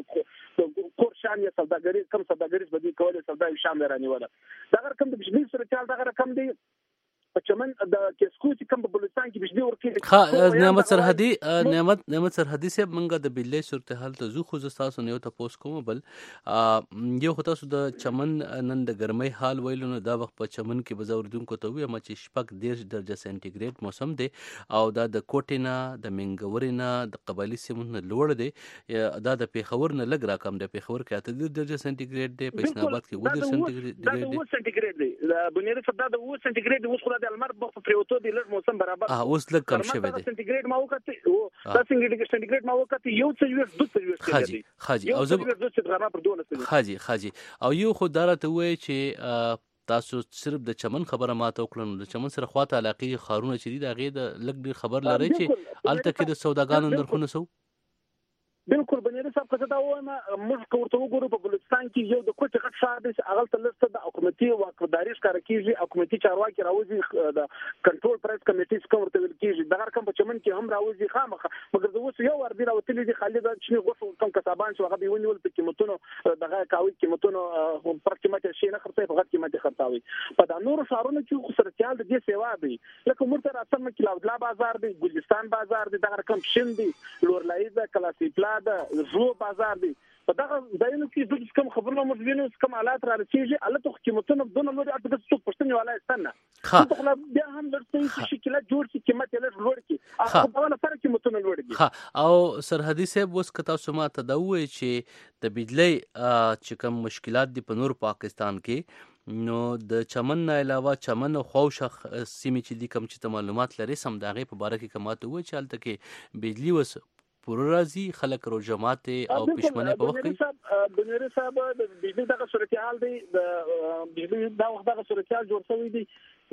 د کور شان یا سوداګری کم سوداګری بدی کولای سودای شان رانیوله. دا رقم د بجلی صورتیا دا رقم دی په چمن د کیسکو چې کوم په بلوچستان کې بجلی ورکړي. ها نعمت سرحدي نعمت نعمت سرحدي صاحب منګه د بجلی صورتحال ته زو خو تاسو نه یو تاسو کوم بل یو خو تاسو د چمن نن د ګرمۍ حال ویلو نو دا وخت په چمن کې بزوردونکو ته وي ما چې شپږ ډیر درجه سنټیګریډ موسم دی او دا د کوټینا د منګورینا د قبایلی سیمونو لوړ دی، دا د پیښور نه لګ راکم دی، پیښور کې اته درجه سنټیګریډ دی، په اسلام آباد کې و درجه سنټیګریډ دی، دا د و سنټیګریډ دی بنیادی صدا د و سنټیګریډ اوس خو د المر په پریوتو دی لږ موسم برابر اه اوس لږ کم شوی دی سنټیګریډ ما وکړه او دا سنټیګریډ ما وکړه یو څه یو دوه څه یو خاجي خاجي او زه خاجي خاجي او یو خو دارته وای چې تاسو صرف د چمن خبره ماته وکړو، د چمن سره خواته علاقې خارونه چې دي دا غي د لګ ډیر خبر لري چې الته کې د سوداګانو نرخونه سو بالکل بنيري صاحب څه دا وایم موږ کوته وګورو په بلوچستان کې یو د کوټه غټ شار دی هغه ته لسته د حکومتي واکداري ښکار کیږي حکومتي چارواکي راوځي د کنټرول پرایس کمیټې څخه ورته ویل کیږي دا کوم په چمن کې هم راوځي خامخ مګر د اوس یو ور دی راوتلي دي خالد چې غوښو کوم کسبان چې هغه بیونیول په قیمتونو دغه کاوي قیمتونو پر قیمت شي نه خرڅي په غټ قیمت خرڅاوي په د نور شهرونو کې خو سرچال د دې سیوا دی لکه مرته راځم کې لاودلا بازار دی ګلستان بازار دی دغه کوم شین دی لورلایزه کلاسیک دا زو بازار دی په دغه ځایونو کې د کوم خبرونه موږ وینو کوم حالات را رسیږي الله ته قیمتونه دونه لوړ اته د څو پښتني ولا استنه خو بیا هم درته شي کله جوړ شي قیمت یې لوړ کی هغه په لاره سره قیمتونه لوړ دي ها او سرحدي صاحب اوس کته سما ته دا وایي چې د بجلی چې کوم مشکلات دي په نور پاکستان کې نو د چمن نه علاوه چمن او خوشخ سیمه چې دي کوم چې معلومات لري سم دغه په باره کې کماته وایي چې الته کې بجلی وس پور راځي خلک رو جماعت او پښمنه په وخت کې بنيري صاحب د بجلی دغه صورتحال دی د بجلی دا وخت دغه صورتحال جوړ شوی دی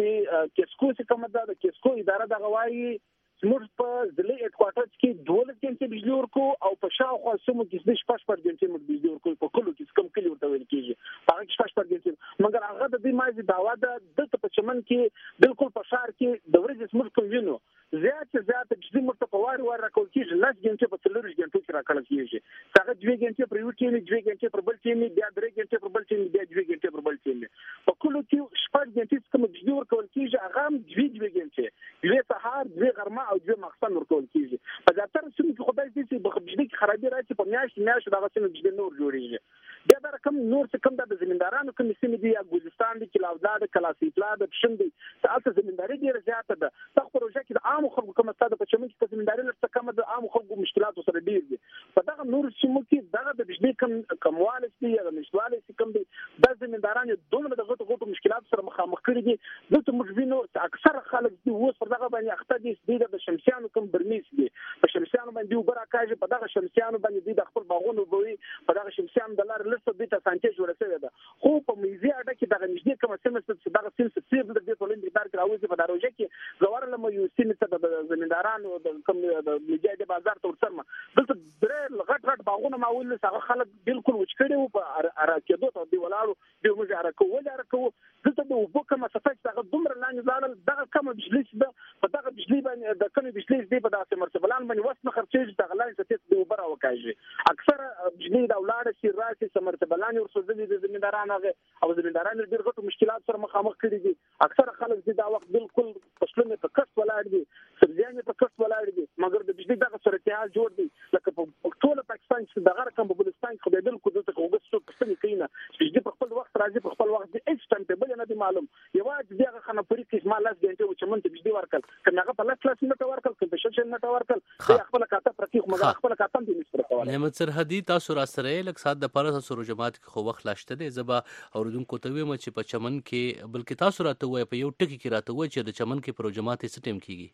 چې کیسکو څخه کومه ده د کیسکو اداره دغه وایي موږ په ضلع هډ کوارټر کې دولت کې بجلی ورکو او په شاوخوا سمو کې د شپږ پر ګنټې موږ بجلی ورکو په کلو کې کم کلی ورته ویل کېږي هغه شپږ پر ګنټې مګر هغه د دې مازی داوا ده د په چمن کې بالکل په شهر کې د ورځې موږ کوم وینو زیات زیات بجلی موږ ته په وار وار راکول کېږي لاس ګنټې په څلور ګنټو کې راکړل کېږي هغه دوه ګنټې پر یو کې دوه ګنټې پر بل کې بیا درې ګنټې پر بل کې بیا دوه ګنټې پر بل کې په کلو کې شپږ ګنټې کوم بجلی ورکول کېږي هغه هم دوه دوه ګنټې دوه سهار دوه غرمه او دوه ماخستن ورکول کېږي په ځاتره سیمه کې خدای دې چې په بجلی کې خرابې راځي په میاشت میاشت دغه سیمه بجلی نور جوړیږي بیا دا رقم نور څه کم د زمیندارانو کوم سیمه دي یا ګلستان دي کلاودا د کلاسیکلا د پښم دي تاسو زمینداري ډیره زیاته ده تاسو پروژه کې د عام خلکو کوم ستاده په چمن کې زمینداري لږ کم د عام خلکو مشکلات سره ډیر دي په دغه نور سیمه کې دغه د بجلی کم کمواله دي یا د نشواله کم دي د زمیندارانو دومره د غټو غټو مشکلات سره مخامخ کړي دي دلته موږ وینو چې اکثر خلک دي اوس پر دغه باندې اخته دي د شمسیانو کوم برمیس دي په شمسیانو باندې وبره کاږي په دغه شمسیانو باندې د خپل باغونو بوي په دغه شمسیانو د لار لسته د تاسانټي جوړه شوی ده خو په میزي اډه کې دغه نږدې کوم سیمه چې دغه سیمه چې د دې ټولنې دار کې راوځي په دروژه کې زوار له یو سیمه ته د زمیندارانو د کوم د میجاده بازار ته ورسره دلته درې غټ غټ باغونه ماول هغه خلک بالکل وچ کړي وو په اراکېدو ته دی ولاړو دی موږ اراکو ولا اراکو دلته د وبو کوم صفات هغه دومره لاندې لاړل دغه کوم بجلی ده په دغه بجلی باندې د کوم بجلی دی په داسې مرتبلان باندې وسنه خرڅېږي دغه لاندې ستې دی وبره وکاږي اکثر بجلی د اولاد سي راسي سمرتبلان ورسوځي د زمیندارانو او زمیندارانو ډېر غټو مشکلات سره مخامخ کړي دي اکثر خلک د دا وخت بالکل فصلونه په کښت ولاړ دي سبزیانې په کښت ولاړ دي مګر د بجلی دغه صورتحال جوړ دی لکه په ټول پاکستان کې دغه رقم په بلوچستان کې خو بالکل دغه وګستو پښتني کینا چې په خپل وخت راځي په خپل وخت د هیڅ ټایم ټیبل نه دی معلوم یوازې دغه خنپوري کې ما لاس ګنټه و چې مونږ ته بجلی ورکړ کنه هغه په لاس لاس نه ورکړ کنه په شل نه ورکړ خپل کاته پرتیخ مګر خپل کاته دې نشته کولای نعمت سرحدي تاسو را سره لک سات د پاره سره جماعت خو وخت لاشته دی زبا اوردونکو ته ویم چې په چمن کې بلکې تاسو راته وای په یو ټکی کې راته وای چې د چمن کې پروجمات یې سټیم کیږي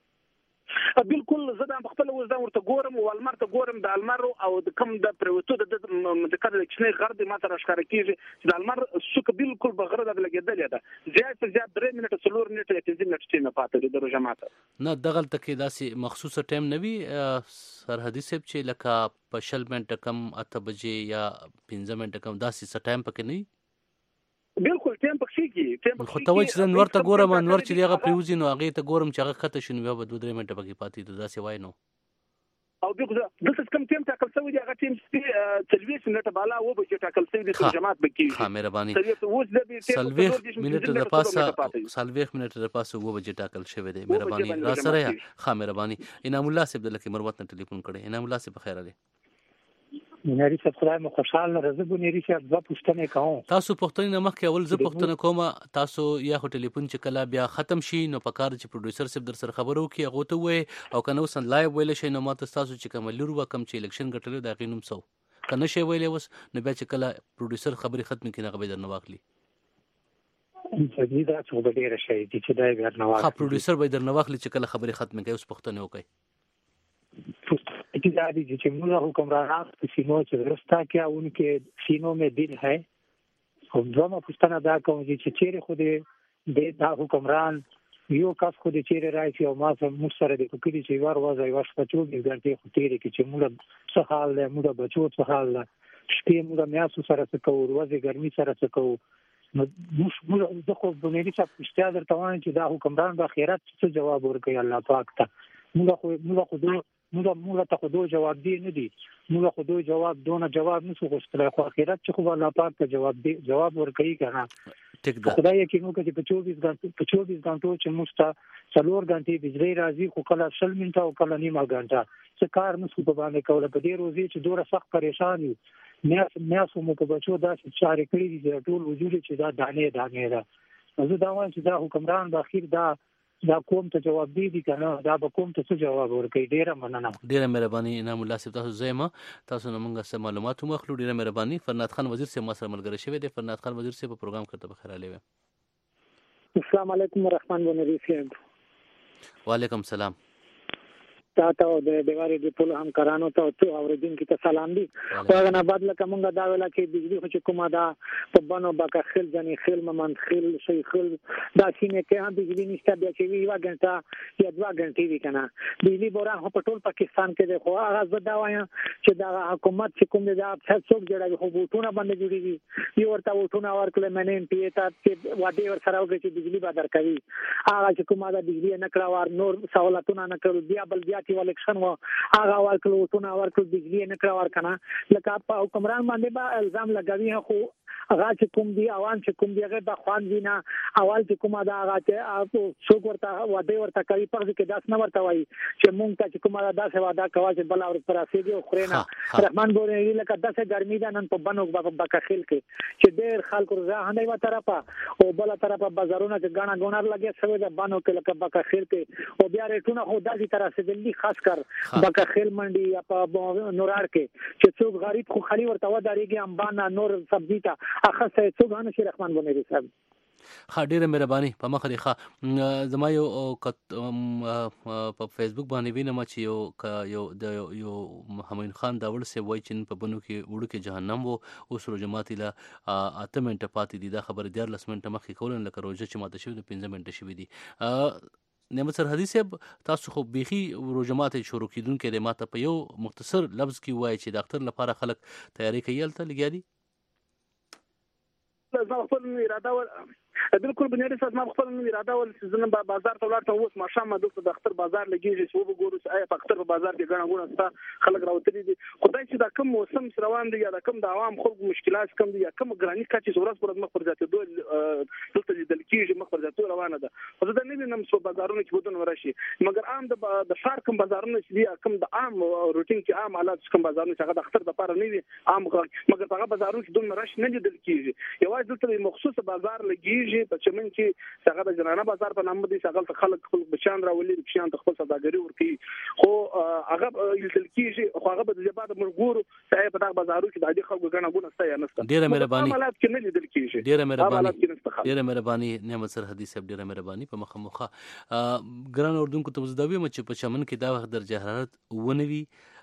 بالکل زه د خپل وزدان ورته ګورم او المر ته ګورم د المر او د کم د پروتو د مذکر لچنه غرد ماته راښکار کیږي چې د المر سوک بالکل بغره د لګیدل ده زیات زیات درې منټه څلور منټه یا پنځه منټه نه پاتې د جماعت نه دغه تکي داسې مخصوصه ټایم نوي سرحدي سیب چې لکه په شل منټه کم اته بجې یا پنځه منټه کم داسې څه ټایم پکې نه بالکل ټیم پکې کې ټیم خو ته وایي چې نور ته ګورم نور چې هغه پریوزي نو هغه ته ګورم چې هغه خطه شنو بیا به دوه درې منټه پکې پاتې ده داسې وای نو او دغه دلته کوم ټیم ټاکل شوی دی هغه ټیم چې تلويز منټه بالا و به چې ټاکل شوی دی د جماعت بکې ها مهرباني سلويخ منټه د پاسه سلويخ منټه د پاسه و به چې ټاکل شوی دی مهرباني را سره یا ها مهرباني انعام الله صاحب دلته مروت نه ټلیفون کړي انعام الله صاحب بخیر علي منری صاحب خدای مو خوشاله راځي بنری صاحب د پښتنې کوم تاسو پښتنې نه مخکې اول زه پښتنه کوم تاسو یا هو ټلیفون چې کلا بیا ختم شي نو پکار چې پروډوسر صاحب در سره خبرو کې هغه ته وای او کنه وسن لایو ویل شي نو ماته تاسو چې کوم لور وکم چې الیکشن ګټلو دا غینوم سو کنه شي ویلې وس نو بیا چې کلا پروډوسر خبري ختم کینه غوې درنه واخلي چې دا څه به ډیر شي چې دا درنه واخلي ها پروډوسر به درنه واخلي چې کلا خبري ختم کوي اوس پښتنه وکي اتجاهی چې موږ حکمرانان په سینو چې رستا کیا انکه سینو میں دل ہے او دوما پښتنه دا کوم چې چیرې خو دې د حکمران یو کس خو د چیرې راځي او ما سره موږ سره د کوکړي چې ور وځي ور شپچو د ګرځي خو تیرې کې چې موږ څه حال له موږ بچو څه حال له شپې موږ میاسو سره څه کوو ورځې ګرمي سره څه کوو نو موږ د خو بنیادی څه پښتیا درته وایم چې دا حکمران د خیرات څه جواب ورکړي الله پاک ته موږ خو موږ خو موږ موږ ته خو دوی جواب دی نه دی موږ خو دوی جواب دونه جواب نشو غوښتلای خو اخرت چې خو الله پاک ته جواب دی جواب ورکړي کنه ټیک ده خدای کې نو چې په چوبیس غنټو په چوبیس غنټو چې موږ ته څلور غنټې بجلی راځي خو کله شل منټه او کله نیمه غنټه څه کار نشو په باندې کوله په دې روزي چې ډوره سخت پریشان یو میاس میاس مو په بچو داسې چارې کړې دي چې ټول وجود چې دا دانې دانې ده زه دا وایم چې دا حکمران د اخیر دا دا کوم ته جواب دی دي کنه دا به کوم ته څه جواب ورکړي ډیره مننه ډیره مهرباني انعام الله صاحب تاسو زما تاسو نو موږ سم معلومات مو خلو ډیره مهرباني فرناد خان وزیر سے ما سره ملګری شوی دی فرناد خان وزیر سے په پروګرام کرته بخیر علی السلام علیکم ورحمت الله وبرکاته وعلیکم السلام تاسو د دیواري د ټول همکارانو ته او اوریدونکو ته سلام دي او نه بعد لکه مونږ دا ویلا کې بجلی خو چې کومه دا په بانو باکه خل ځنی خل ممن خل شي خل دا سینه کې هم بجلی نشته بیا چې وی واګنټه یا دوا غنټې وی کنه بجلی بوران په ټول پاکستان کې دی خو هغه زدا وایم چې دا حکومت چې کوم دی دا څوک جوړوي خو بوټونه باندې جوړیږي یو ورته بوټونه ورکړل مې نه پی ته چې واده ور سره وګړي چې بجلی به درکوي هغه چې کومه دا بجلی نه کړا ور نور سہولتونه نه کړو بیا بل بیا چې الیکشن و هغه ورکړو ټونه ورکړو بجلی نه کړا ور کنه لکه په حکمران باندې با الزام لګوي خو هغه چې کوم دی اوان چې کوم دی هغه د خوان وینا اول چې کومه دا هغه چې څوک ورته واده ورته کوي په دې کې داس نه ورته وایي چې مونږ ته چې کومه دا داسې واده کوي چې بل اور پر اسېږي او خرینا رحمان ګورې لکه داسې ګرمي ده نن په بنو بکا خیل کې چې ډېر خلکو رضا نه و طرفه او بل طرفه بازارونه چې غاڼه ګونر لګي سوي ده بنو کې لکه بکا خیل کې او بیا ریټونه خو داسې طرف سے دلی خاص کر بکا خیل منډي یا په نورار کې چې څوک غریب خو خالي ورته وداريږي امبانا نور سبزی ته اخر څه څو غانه شي رحمان بنيري صاحب ها ډیره مهرباني په مخه دی ښه زما یو په فیسبوک باندې وینم چې یو یو د یو محمد خان داول سه وای چې په بنو کې وړو کې جهنم وو اوس رو جماعت له اته منټه پاتې دي دا خبر ډیر لس منټه مخکې کولن لکه روزه چې ماته شوی د پنځه منټه شوی دي نعمت سرحدي صاحب تاسو خو بيخي روجمات شروع کیدونکو د ماته په یو مختصر لفظ کې وای چې ډاکټر لپاره خلک تیاری کوي تل لګیا دي زه خپل اراده ول بالکل بنیادی اساس ما خپل اراده ول چې زنه په بازار ته ورته اوس ماشام د دفتر بازار لګیږي چې وګورو چې آیا په دفتر په بازار کې غنا غونه ستا خلک راوتري دي خدای چې دا کوم موسم روان دي یا دا کوم د عوام خلکو مشکلات کم دي یا کوم ګرانی کچې صورت پر مخ پر ځاتې دوه دلته د لکیږي مخ پر ځاتې روانه ده خو دا نه وینم چې بازارونه کې بدون ورشي مګر عام د د شار کوم بازارونه چې دي کوم د عام روټین کې عام حالات کوم بازارونه چې هغه د دفتر لپاره نه وي عام مګر هغه بازارونه چې دون رش نه دي دل کیږي یوازې دلته مخصوص بازار لګیږي په چمن کې څنګه د جنانه بازار په نامه دي څنګه خلک خپل بچان راولي بچان د خپل سوداګري ورکي خو هغه یل کېږي خو هغه به د جباد مرګورو چې په دغه بازارو کې د دې خلکو غنا غونه ستای نه ست ډیره مهرباني حالات کې نه لیدل کېږي ډیره مهرباني ډیره مهرباني نعمت سرحدي صاحب ډیره مهرباني په مخه مخه ګران اردوونکو ته مزدوی مچ په چمن کې دا وخت درجه حرارت ونوي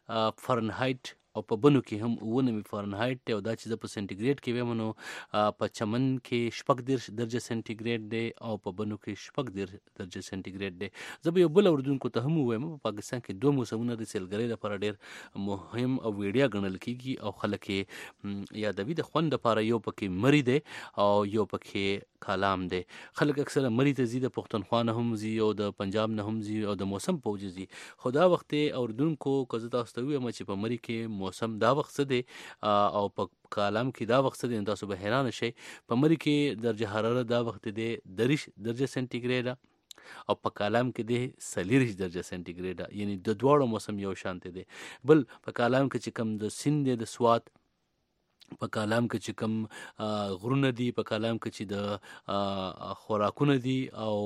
فرنهایت او په بنو کې هم ونوي فرنهایت او دا چې په سنټیګریډ کې ومنو په چمن کې شپږ درجه درجه سنټیګریډ دی او په بنو کې شپږ درجه سنټیګریډ دی زه به یو بل اردوونکو ته هم وایم په پاکستان کې دوه موسمونه د سیلګرۍ لپاره ډېر مهم او ویډیا ګڼل کېږي او خلک یادوي د خوند لپاره یو پکې مری دی او یو پکې کالام دی خلک اکثره مری ته زی د پښتونخوا نه هم زی او د پنجاب نه هم زی او د موسم په وجه زی خدا وخت اردوونکو کزه تاسو ته وایم چې په مری کې موسم دا وخت دی او په کالام کې دا وخت دی تاسو به حیران شئ په مری کې درجه حرارت دا وخت دی دریش درجه سنټیګریډ او په کالام کې دی سلیریش درجه سنټیګریډ یعنی د دواړو موسم یو شانته دی بل په کالام کې چې کم د سیند د سواد په کالام کې چې کم غرونه دي په کالام کې چې د خوراکونه دي او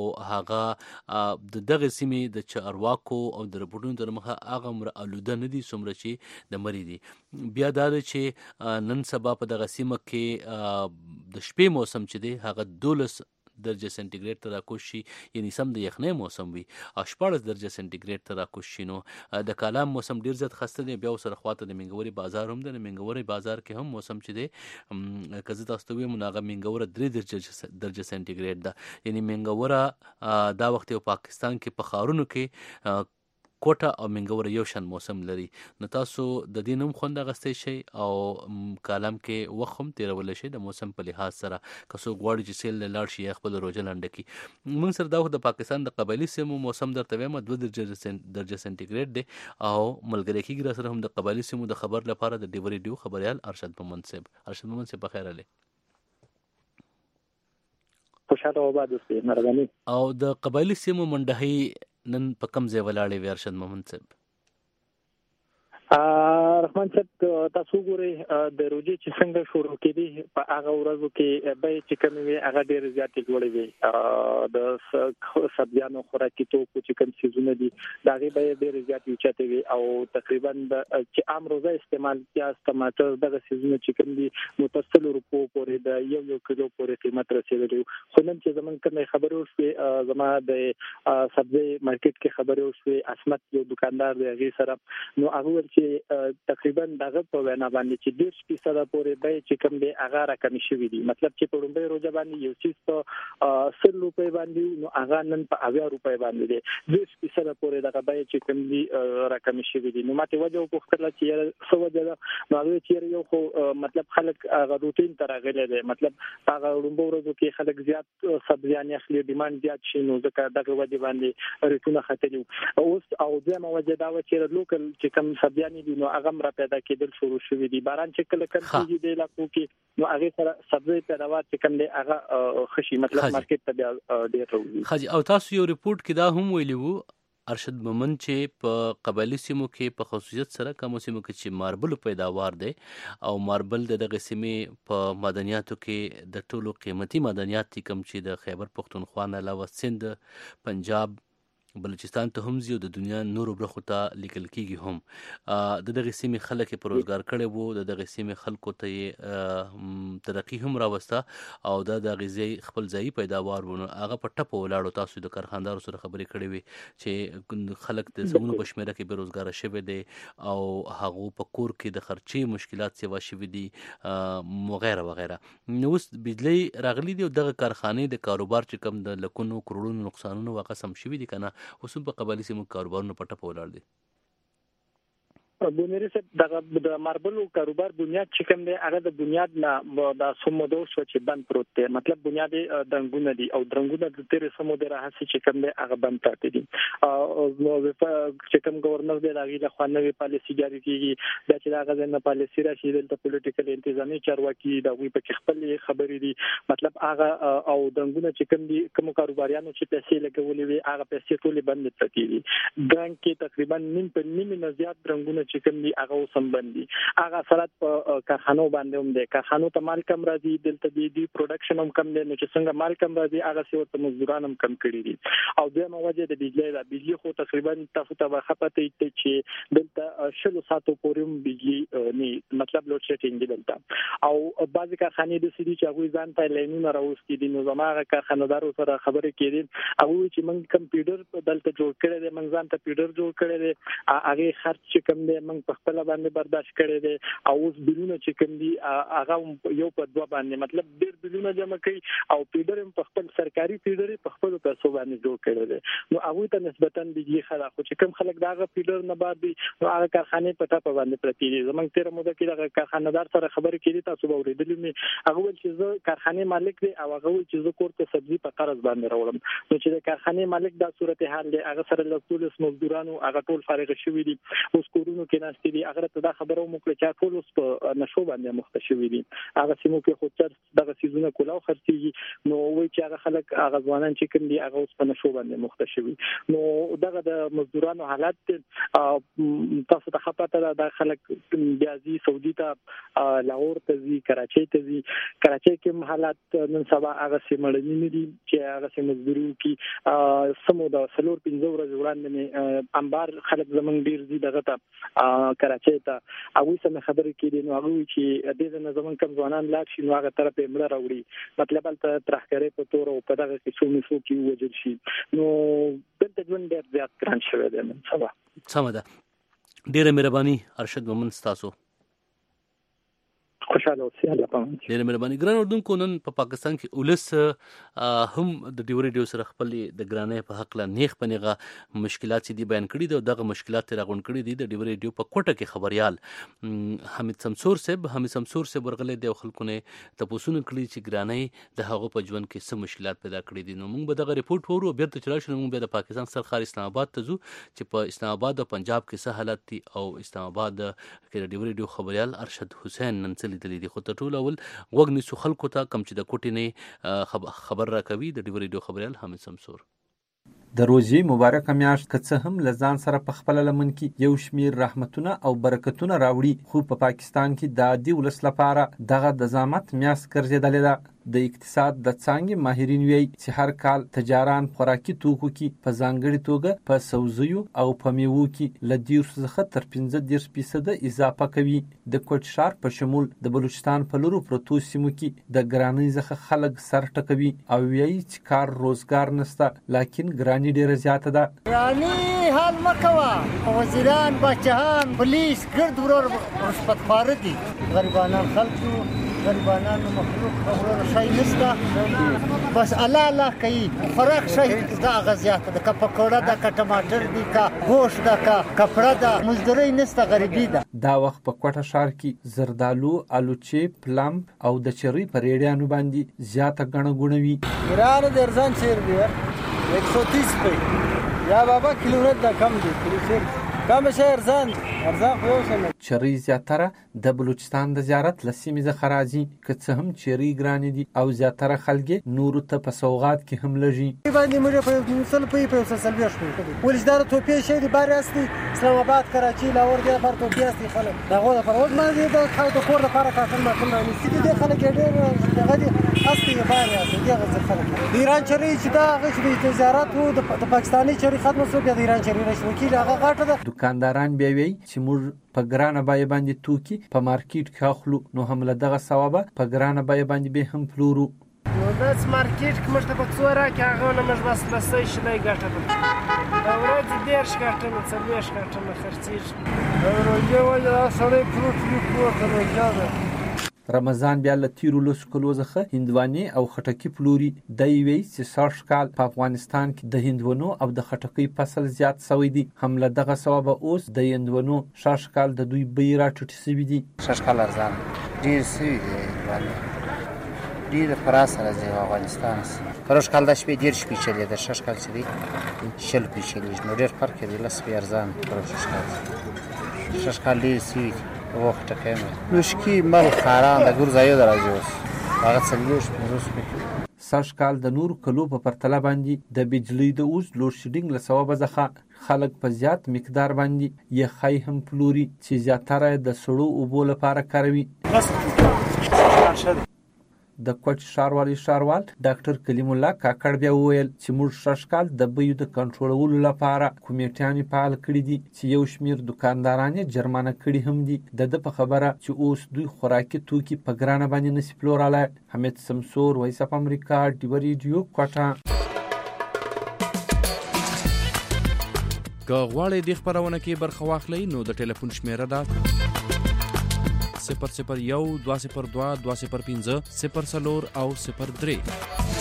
هغه د دغه سیمې د چارواکو او د رپورټونو تر مخه هغه مر الوده نه دي څومره چې د مری دي بیا دا چې نن سبا په دغه سیمه کې د شپې موسم چې دی هغه دولس درجه سنټیګریډ ته راکوز شي یعنی سم د یخنۍ موسم وي او شپاړس درجه سنټیګریډ ته راکوز شي نو د کالام موسم ډیر زیات خسته دی. بیا سره خواته د منګوري بازار هم د منګوري بازار کې هم موسم چې دی کزه تاسو ته ویم ناغه منګوره درې درجه درجه سنټیګریډ ده یعنی منګوره دا وخت په پاکستان کې په ښارونو کې کوټه او منګوره یو شان موسم لري. نو تاسو د دې نوم خوند اخیستی شئ او کالم کې وخت هم تیرولی شئ د موسم په لحاظ سره که څوک غواړي چې سیل له لاړ شي یا خپل روژه لنډه کړي. موږ سره دا خو د پاکستان د قبایلي سیمو موسم درته وایم دوه درجه درجه سنټیګریډ دی او ملګری کېږي را سره هم د قبایلي سیمو د خبر لپاره د ډیو ریډیو خبریال ارشد محمد صاحب. ارشد محمد صاحب بخیر علي. خوشاله وباد اوسئ مهرباني. او د قبایلي سیمو منډهي نن په کوم ځای ولاړې وي ارشد محمد صاحب؟ رحمان صاحب تاسو ګورئ د روزي چې څنګه شروع کېدي په هغه ورځو کې به چې کوم وي هغه ډېر زیاتې لوړې وي د سبزیانو خوراکي توکو چې کوم سیزونه دي دا غي به ډېر زیاتې اوچتې وي او تقریبا چې عام روزه استعمال پیاز ټماټر دغه سیزونه چې کوم دي متصل روپو پورې د یو یو کیلو پورې قیمت رسیدلی خو نن چې زمونږ کومه خبرې وشوې زما د سبزی مارکیټ کې خبرې وشوې اسمت یو دکاندار دی هغه سره نو هغه چې تقریبا دغه په وینا باندې چې ډېر فیصد پورې به چې کوم دی هغه راکمې شوې دي مطلب چې په لومړۍ روزه باندې یو څه په سل روپۍ باندې نو هغه نن په اویا روپۍ باندې دی ډېر فیصد پورې دغه به چې کوم دی راکمې شوې دي. نو ماته وجه وکړه چې څه وجه ده نو هغه چې یو خو مطلب خلک هغه روټین ته راغلي دي مطلب هغه لومړۍ ورځو کې خلک زیات سبزیان اخلي ډیماند زیات شي نو ځکه دغه وجه باندې ریټونه خطري اوس او دغه وجه دا و چې لوکل چې کوم سبزیان دي نو هغه را پیدا کېدل شروع شوې دي باران چې کله کله کېږي د علاقو کې نو هغه سره سبزی پیداوار چې کوم دی هغه خشي مطلب مارکیټ ته بیا ډېر راوځي. خاجي او تاسو یو ریپورت کې دا هم ویلی وو ارشد مومن چې په قبایلي سیمو کې په خصوصیت سره کوم سیمو کې چې ماربل پیداوار دی او ماربل د دغه سیمې په معدنیاتو کې د ټولو قیمتي معدنیات کوم چې د خیبر پختونخوا نه علاوه سند پنجاب بلوچستان ته هم زیو د دنیا نورو برخو ته لیکل کېږي هم د دغه سیمې خلک په روزګار کړي وو د دغه سیمې خلکو ته ترقی هم راوسته او دا د غذای خپل ځای پیداوار ونه هغه په ټپو ولاړو. تاسو د کارخاندارو سره خبرې کړې وي چې خلک د زمونو په شمیره کې بیروزګار شوي دي او هغه په کور کې د خرچې مشکلات سیوا شوي دي وغیره وغیره. نو اوس بجلی راغلي دي او دغه کارخانې د کاروبار چې کم د لکونو کروڑونو نقصانونو واقع سم شوي دي کنه اوس په قبایلي سیمو کاروبارونو په ټپه ولاړ دي. بنیری صاحب دغه د ماربل کاروبار بنیاد چې کوم دی هغه د بنیاد نه د سمودو شو چې بند پروت دی مطلب بنیاد دنګونه دي او درنګونه د تیر سمودو راهسي چې کوم دی هغه بند پاتې دي او چې کوم گورنر دی هغه له خوانوي پالیسي جاری کیږي دا چې هغه نه پالیسي راشي د پولیټیکل انتظامی چارواکي د وی په خپل خبرې دي مطلب هغه او دنګونه چې کوم دي کوم کاروباریانو چې پیسې لګولې وي هغه پیسې ټول بند پاتې دي. بانک کې تقریبا نیم په نیم نه زیات درنګونه چې کوم دي هغه سم بندي هغه اثرات په کارخانو باندې هم دي کارخانو ته مال کم راځي دلته دي دی پروډکشن هم کم دي نو چې څنګه مال کم راځي هغه څه ورته مزدوران هم کم کړي دي او د موجه د بجلی د بجلی خو تقریبا تاسو ته خپته ته چې دلته شلو ساتو پورم بجلی نه مطلب لوډ شیډینګ دلته او بعضی کارخانې د سړي چې هغه ځان ته لینونه راوستي دي نو زموږه کارخانه‌دارو سره خبرې کېدي هغه چې موږ کمپیوټر دلته جوړ کړی دی موږ ځان ته کمپیوټر جوړ کړی دی هغه خرچ چې کم دی موږ په خپل باندې برداشت کړی دی او اوس بلونه چې کوم دي هغه یو په دوه باندې مطلب ډېر بلونه جمع کوي او پیډر په خپل سرکاري پیډر په خپل پیسو باندې جوړ کړی دی نو هغه ته نسبتا بجلی خلا خو چې کوم خلک داغه پیډر نه بعد دي نو هغه کارخانه په ټاپه باندې پرتی دي زمونږ تیر موده کې دغه کارخانه‌دار سره خبرې کړي تاسو به ورېدلې مې هغه ول چې زه کارخانه مالک دی او هغه ول چې زه کور ته سبزی په قرض باندې راوړم نو چې د کارخانه مالک دا صورت حال دی هغه سره له ټول مزدورانو هغه ټول فارغ شوي دي اوس کورونو کې ناشتي دي هغه ته دا خبره مو کړه چې ټول اوس په نشو باندې مخته شوي دي هغه سیمو کې خو تر دغه سیزونه کولاو خرڅيږي نو وایي چې هغه خلک هغه ځوانان چې کوم دي هغه اوس په نشو باندې مخته شوي نو دغه د مزدورانو حالت تاسو ته خپته ده د خلک بیازي سعودي ته لاهور ته ځي کراچۍ ته ځي. کراچۍ کې حالات نن سبا هغه سیمړنی نه دي چې هغه سیمه مزدوري کې سمو د سلور پنځه ورځې وړاندې انبار خلک زمونږ ډیر دي دغه ته کراچۍ ته هغوی سره خبرې کېدي نو هغوی چې دې نه زمونږ کم ځوانان لاړ شي نو هغه طرف یې مړه راوړي مطلب هلته ترهګرۍ په تور او په دغه کیسو میسو کې ووژل شي نو دلته ژوند ډېر زیات ګران شوی دی نن سبا. سمه ده. ډېره مهرباني ارشد مومن ستاسو. خوشاله اوسئ. الله پامان. ډېره مهرباني. ګران اردوونکو نن په پاکستان کې ولس هم د ډیو ریډیو سره خپل د ګرانۍ په حق لا نیغ په نیغه مشکلات چې دی بیان کړي دي او دغه مشکلات را غونډ کړي دي د ډیو ریډیو په کوټه کې خبريال حمید سمسور صاحب حمید سمسور صاحب ورغلې د خلکو نه تاسو کړي چې ګرانۍ د هغه په ژوند کې څه مشکلات پیدا کړي دي. نو موږ به دغه ریپورت وورو بیرته چلا شو موږ به د پاکستان سرخار اسلام آباد ته ځو چې په اسلام آباد او پنجاب کې څه حالت دي او اسلام آباد کې د ډیو ریډیو خبريال ارشد حسین نن څه لیدلې دي. خو ته ټول اول وګ نسو خلکو ته کم چې د کوټې نه خبر را کوي د ډیو ریډیو خبريال حمید سمسور. د روزي مبارکه میاشت که څه هم لزان سره په خپل لمن کې یو شمیر رحمتونه او برکتونه راوړي خو په پاکستان کې د عادي ولس لپاره دغه د زحمت میاشت ګرځېدلې ده. د اقتصاد د څانګې ماهرین وایي چې هر کال تجاران خوراکي توکو کې په ځانګړي توګه په سبزیو او په میوو کې له دیرش څخه تر پنځه دېرش فیصده اضافه کوي. د کوټ ښار په شمول د بلوچستان په لورو پرتو سیمو کې د ګرانۍ څخه خلک سر ټکوي او وایي چې کار روزګار نشته لکن ګرانۍ ډیره زیاته ده. ګرانۍ حال مه کوه. وزیران بچهان پولیس ګرد ورور رشوتخواره دي. غریبانان خلک یو غریبانانو مخلوق خبرو شای نسته بس الله الله کوي خوراک شای دا غزیات ده که پکوړه ده که ټماټر دي که گوشت ده که کپړه ده مزدوري نسته غریبي ده. دا وخت په کوټه ښار کې زردالو الوچې پلمب او د چرۍ په ریډیانو باندې زیاته ګڼه ګوڼه وي. ایران د ارزان چیر دی یک سو تیس پی یا بابا کیلومتر ده کم دی کیلو کم شه ارزان ارزان خو یو څه چرۍ زیاتره د بلوچستان د زیارت له سیمې څخه راځي که څه هم چرۍ ګرانې دي او زیاتره خلک نورو ته په سوغات کې هم لږي. باندې موږ په یو سل په یو سل سلويش په ولشدار توپې شه دي بار استي اسلام آباد کراچي لاهور کې پر توپې استي خلک دغه د پروت باندې د خلک د کور لپاره کاټل ماټل نه سيدي د خلک ډېر دغه دي استي بار استي دغه خلک ایران چرۍ چې دا غوښتي د زیارت او د پاکستاني چرۍ ختم شو د ایران چرۍ راشي کې هغه غاټه ده. دکانداران بیا وایي چې موږ په ګرانه بیه باندې توکي په مارکیټ کې اخلو نو هم له دغه ثوابه په ګرانه بیه باندې به هم پلورو. نو داس مارکیټ کې موږ ته په څو راکې هغه نه موږ بس لسې شلای ګټه ده دا ورځ ډېر شګټه نه څلوي شګټه نه خرڅېږي دا ورځ وایي سړی پروت یو پروت راځي. رمضان بیا له تیرو لسو کلو څخه هندوانې او خټکي پلوري. دی وایي چې سږ کال په افغانستان کې د هندوانو او د خټکۍ فصل زیات شوی دی هم له دغه سببه اوس د هندوانو شږ کال د دوی بیې راټیټې شوي دي. شږ کال ارزان ډېر شوي دي هندوانې ډېر په راسه راځي افغانستان پروش کال د شپې ډېر شپېچلې ده شږ کال چې دی شل پیچلې نو ډېر فرق دی لس شپې ارزان پروش کال شږ کال ډېر شوي دي وخت کم لوشکی مال خاران د ګور ځای درځي اوس هغه څلوش پروس پکې. سږ کال د نور کلو په پرتله باندې د بجلی د اوس لوډ شیډینګ له سببه ځخه خلک په زیات مقدار باندې یخی هم پلوري چې زیاتره د سړو اوبو لپاره کاروي. د کوټ ښاروالي ښاروال ډاکټر کلیم الله کاکړ بیا وویل چې موږ شږ کال د بیو د کنټرولولو لپاره کمیټیانې فعال کړي دي چې یو شمیر دکانداران یې جرمانه کړي هم دي. د ده په خبره چې اوس دوی خوراکي توکي په ګرانه باندې نشي پلورلی. حمید سمسور وایس اف امریکا ډیو ریډیو کوټه. که غواړئ دې خپرونه کې برخه واخلئ نو د ټلیفون شمیره ده صفر صفر یو دوه صفر دوه دوه صفر پنځه صفر څلور او صفر درې.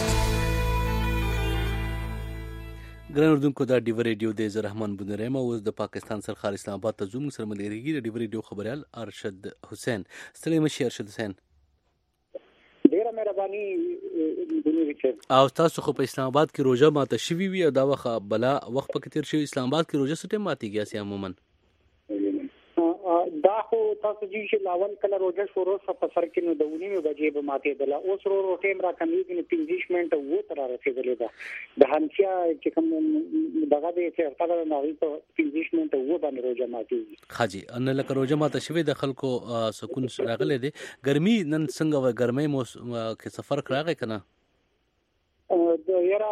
ګران اردوونکو دا ډیو ریډیو دی زه رحمان بونریم اوس د پاکستان سرخار اسلام آباد ته زوم سره ملګری د ډیو ریډیو خبريال ارشد حسین. ستړي مشي ارشد حسین. ډیره مهرباني بونیریچ. او تاسو خو په اسلام آباد کې روزه ماته شوي وي او دا وخت بلا وخت پکې تیر شوی اسلام آباد کې روزه څه ټیم ماتېږي عموما؟ دا خو تاسو چې لاول کله روزه شروع په سر کې نو د ونیمه بجې به ماته دله اوس ورو ټیم را کمیږي نو پنځه منټه وو تر رسیدلې ده د هانسیا چې کوم دغه د چیرته نه وي په پنځه منټه وو باندې روزه ماته حاجی ان لکه روزه ماته شوی د خلکو سکون راغله دي ګرمي نن څنګه و ګرمي مو کې سفر راغی کنه د یرا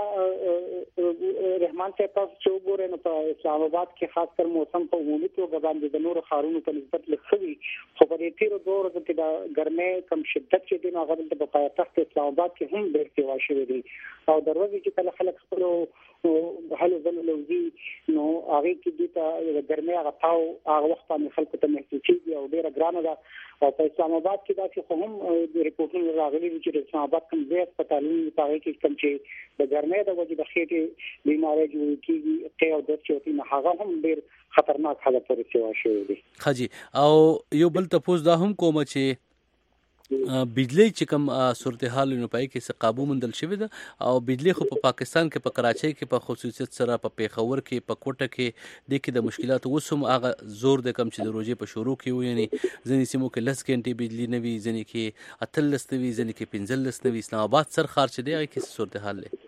رحمان صاحب تاسو چې وګورئ نو په اسلام آباد کې خاص کر موسم په عمومي توګه باندې د نورو ښارونو په نسبت لږ وي خو په دې تیرو دوه ورځو کې د ګرمۍ کم شدت چې دی نو هغه د پایتخت اسلام آباد کې هم ډېر سیوا شوی دی او د ورځې چې کله خلک خپل حل ځل لوزي نو هغه کې د ګرمۍ هغه تاو هغه وخت باندې خلکو ته محسوسېږي او ډېره ګرانه ده او په اسلام آباد کې دا چې هم د ریپورتونو راغلي دي چې د اسلام آباد کوم ځای هسپتالونو په هغه کې کوم چې د ګرمۍ د وجې د خېټې بیماری جوړ کیږي ته او د چوتي نه هغه هم ډېر خطرناک حالت پورې سیوا شوی دی حاجی او یو بل تاسو دا هم کوم چې بجلی چې کوم صورتحال نو پای کې څه قابو مندل شوی ده او بجلی خو په پاکستان کې په کراچۍ کې په خصوصیت سره په پیښور کې په کوټه کې د کې د مشکلات وسوم هغه زور د کم چې د روزې په شروع کې وي یعنی ځینې سیمو کې لس غنټې بجلی نه وي ځینې کې اتلس نوي ځینې کې پنځلس نوي اسلام آباد سر خار چې دی هغه کې صورتحال دی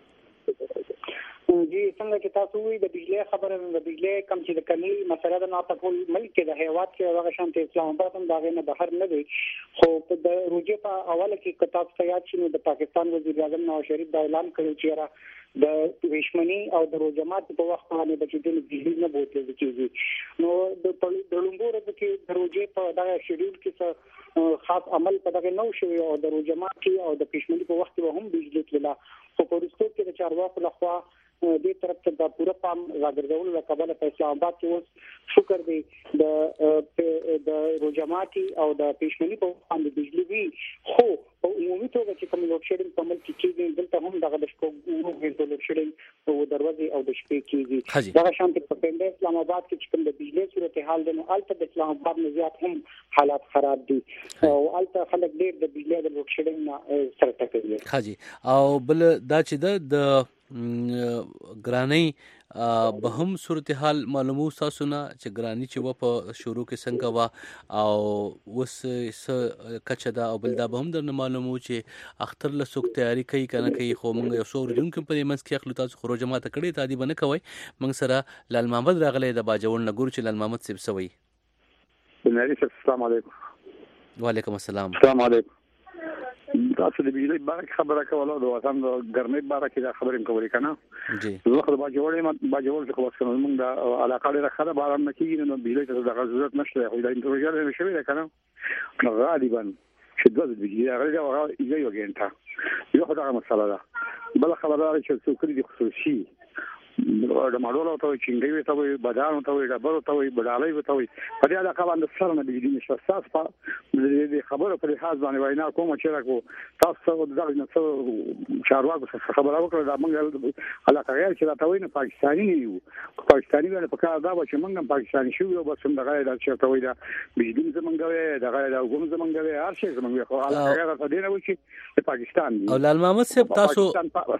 جی څنګه چې تاسو وی د بجلی خبره د بجلی کم چې د کمی مسله د ناته ټول ملک کې د هیواد کې هغه شانت اسلام آباد هم داغه نه بهر نه دی خو په د روزې په اوله کې کتاب سیاد شنو د پاکستان وزیر اعظم نواز شریف دا اعلان کړی چې را د ویشمنی او د روزمات په وخت باندې بچی د بجلی نه بوتل کیږي نو د لومبور د کې د روزې په دغه شیډول کې خاص عمل په دغه نو شوی او د روزمات کې او د ویشمنی په وخت کې هم بجلی تللا خو په رښتیا کې د چارواکو لخوا دې طرف ته د پوره پام راګرځول له کبله په اسلام آباد کې اوس شکر دی د د روزماتي او د پېشمنی په باندې بجلی وی خو په عمومي توګه چې کوم لوډ شیډینګ په ملک کې کېږي دلته هم دغه د شپږ غونډو لوډ شیډینګ په دروازې او د شپې کېږي دا شانت په پنده اسلام آباد کې چې کوم د بجلی صورتحال دی نو البته د اسلام آباد نه زیات هم حالات خراب دي او البته خلک ډېر د بجلی د لوډ شیډینګ نه سره ټکر حاجی او بل دا چې د ګرانی به هم صورتحال معلومو تاسو نه چې ګرانی چې و په شروع کې څنګه وا او وس س کچه دا او بل دا به هم در معلومو چې اختر له سوک تیاری کوي کنه کوي خو موږ یو څو ورځې کوم په منځ کې خپل تاسو خروج ما ته کړی ته دی بنه کوي موږ سره لال محمد راغلی د باجوړ نګور چې لال محمد سیب سوي بناري السلام علیکم وعلیکم السلام السلام علیکم تاسو د بجلی بارک خبره کوله د وطن د ګرمۍ بارک دا خبرې کولې کنه جی زه خو باجوړې ما باجوړ څه خلاص کړم موږ د علاقه لري خبره باران نه کیږي نو بجلی ته د ضرورت نشته خو دا انټروژر نه شوی کنه نو غالبا چې دوه د بجلی هغه هغه یو ګنټه یو خدای مسله ده بل خبره چې څوک دي خصوصي د ماډول او ته چنګي ته وي بازار ته وي ډبر ته وي بډالۍ ته وي په دې علاقه باندې سره نه بجلی نشته تاسو په دې خبره په لحاظ باندې وینا کوم چې راکو تاسو د دغه نو چارواکو خبره وکړه دا موږ علاقه غیر چې راته وي نه پاکستاني نه یو پاکستاني نه په کار دا چې موږ پاکستاني شو یو بس هم دغه د چې ته وي دا بجلی زمونږ وي دغه د حکومت زمونږ وي هر شي زمونږ خو علاقه غیر ته دی نه وي چې پاکستان او لال محمد صاحب تاسو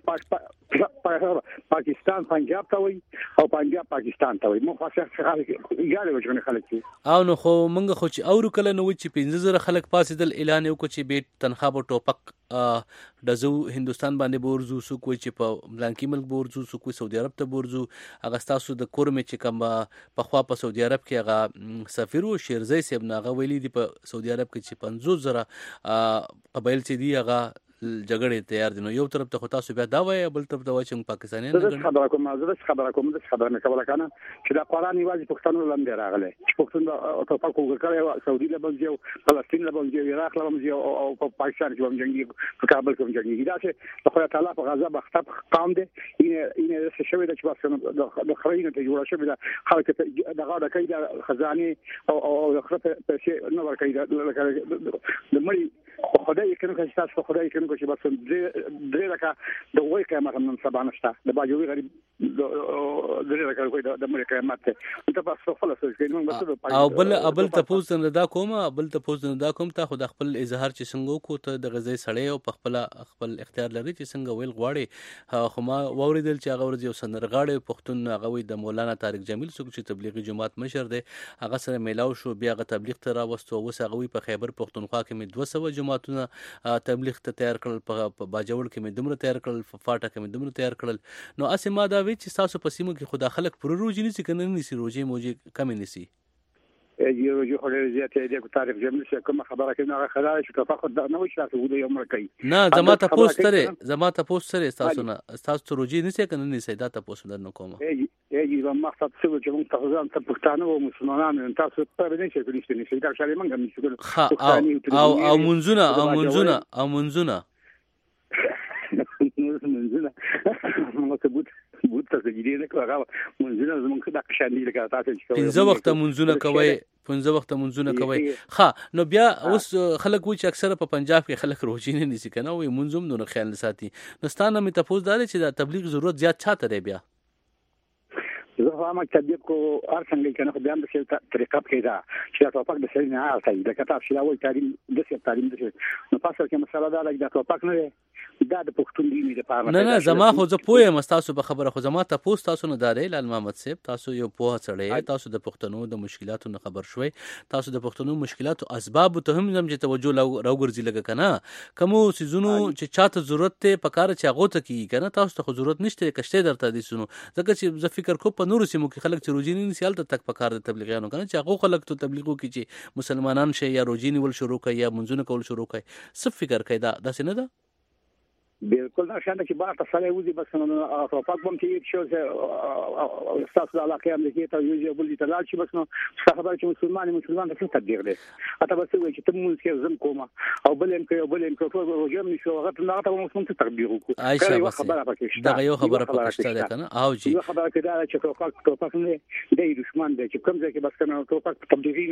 پاکستان پنجاب ته وي او پنجاب پاکستان ته وي مو خاصه خلک یاله وجونه خلک او نو خو موږ خو چې اورو کله نو چې پنځه زره خلک پاسېدل اعلان وکړ چې بیت تنخوا به ټوپک دزو هندستان باندې بورزو سو کوی چې په بلانکی ملک بورزو سو کوی سعودي عرب ته بورزو هغه تاسو د کور مې چې کوم په خوا په سعودي عرب کې هغه سفیر او شیرزی صاحب ناغه ویلي دی په سعودي عرب کې چې پنځوس زره قبایل چې دی هغه جګړې تیار دي نو یو طرف ته تاسو بیا دا وایي بل طرف ته وایي چې پاکستانیان نه خبره کوم زه خبره کوم د خبره نه کوله کنه چې دا قرآن نیوازي پښتنو لاندې راغله چې پښتون د توپک وکړي سعودي له بلځي او فلسطین له بلځي عراق له بلځي او په پاکستان کې هم جنگي په کابل کې هم جنگي دا چې خدای تعالی په غزا بختاب قام دي ان ان څه شوی د چې بس د خرینه ته جوړه شوی د خلک دغه د کیدا خزانه او او خرته په شی نو ورکې د مړي خدای کنه چې تاسو خدای کنه چې بس درې درې لکه د وای کما من سبا نشته د باجوړي غریب د دې راکړ کوی د امریکا ماته ته په خپل څه کې موږ به او بل ابل تاسو نه دا کوم ابل تاسو نه دا کوم ته خو د خپل اظهار چې څنګه کو ته د غزي سړی او په خپل خپل اختیار لري چې څنګه ویل غواړي خو ما ووریدل چې هغه ورځ یو سندرغاړي پښتون هغه وي د مولانا طارق جمیل څوک چې تبلیغي جماعت مشر دی هغه سره میلاو شو بیا هغه تبلیغ ته راوستو اوس هغه وي په خیبر پښتونخوا کې مې دوه سوه جماعتونه تبلیغ ته تیار کړل په باجوړ کې مې دومره تیار کړل په فاټه کې مې دومره تیار کړل نو اسې ما دا وی چې تاسو په سیمو کې خدا خلک پر روزي نسی کنه نسی روزي موجي کم نسی یو روزي خو ډېر زیات دی کو تاریخ جمیل څخه کوم خبره کوي هغه خلای چې تفاخر دا نه وي چې تاسو ودی عمر کوي نه زما ته پوسټ سره زما ته پوسټ سره تاسو نه تاسو روزي نسی کنه نسی دا ته پوسټ درنه کوم یی یو مقصد څه چې موږ تاسو ځان ته پښتانه او مسلمانانو تاسو په دې چې کولی شئ دا شالي موږ هم چې او او منځونه او منځونه او منځونه منځونه موږ ته بوت بوت څه دي نه کوي منځونه زموږ د قشاندې لپاره تاسو چې پنځه وخت منځونه کوي پنځه وخت منځونه کوي ښه نو بیا اوس خلک وایي چې اکثره په پنجاب کې خلک روزي نه نیسي کنه وي منځوم نو خیال نه ساتي نو ستانه مې تاسو دا چې د تبلیغ ضرورت زیات چاته دی بیا زه هم تطبیق کو هر څنګه کنه خو بیا د څه طریقه کې دا چې تاسو پاک د سړي نه راځي د کتاب شلا وای تعلیم د څه تعلیم د څه نو پاسه کې مسله دا لګي دا تاسو پاک نه دا د پښتون دی د پاره نه نه زما خو زه پوهه تاسو په خبره خو زما تاسو تاسو نه دارې لال محمد صاحب تاسو یو پوهه سړی تاسو د پښتنو د مشکلاتو نه خبر شوي تاسو د پښتنو مشکلاتو اسباب ته هم زم چې توجه راوګرځي لګه کنه کومو سيزونو چې چاته ضرورت ته پکاره چې هغه ته کی کنه تاسو ته ضرورت نشته کشته درته دي سونو ځکه چې زه فکر کوم په نورو سیمو کې خلک چې روزي نه سیال ته تک پکاره د تبلیغیانو کنه چې هغه خلک ته تبلیغو کې چې مسلمانان شي یا روزي نیول شروع کوي یا منځونه کول شروع کوي څه فکر کوي دا داسې نه ده بالکل دا شانه چې بار ته سره وځي بس نو تاسو پاک بم چې شو چې تاسو علاقه امریکا ته یو بل دي تلل چې بس نو خبره چې مسلمان مسلمان څه تدبیر دی اته بس وایي چې تم مونږ کې زم کومه او بل هم کوي بل هم کوي او جام نشو هغه نه ته موږ څه تدبیر وکړو عائشہ بس دا یو خبره پکشته ده کنه او جی یو خبره کې دا چې توپاک توپاک نه دی دشمن دی چې کوم ځای کې بس کنه توپاک تبلیغي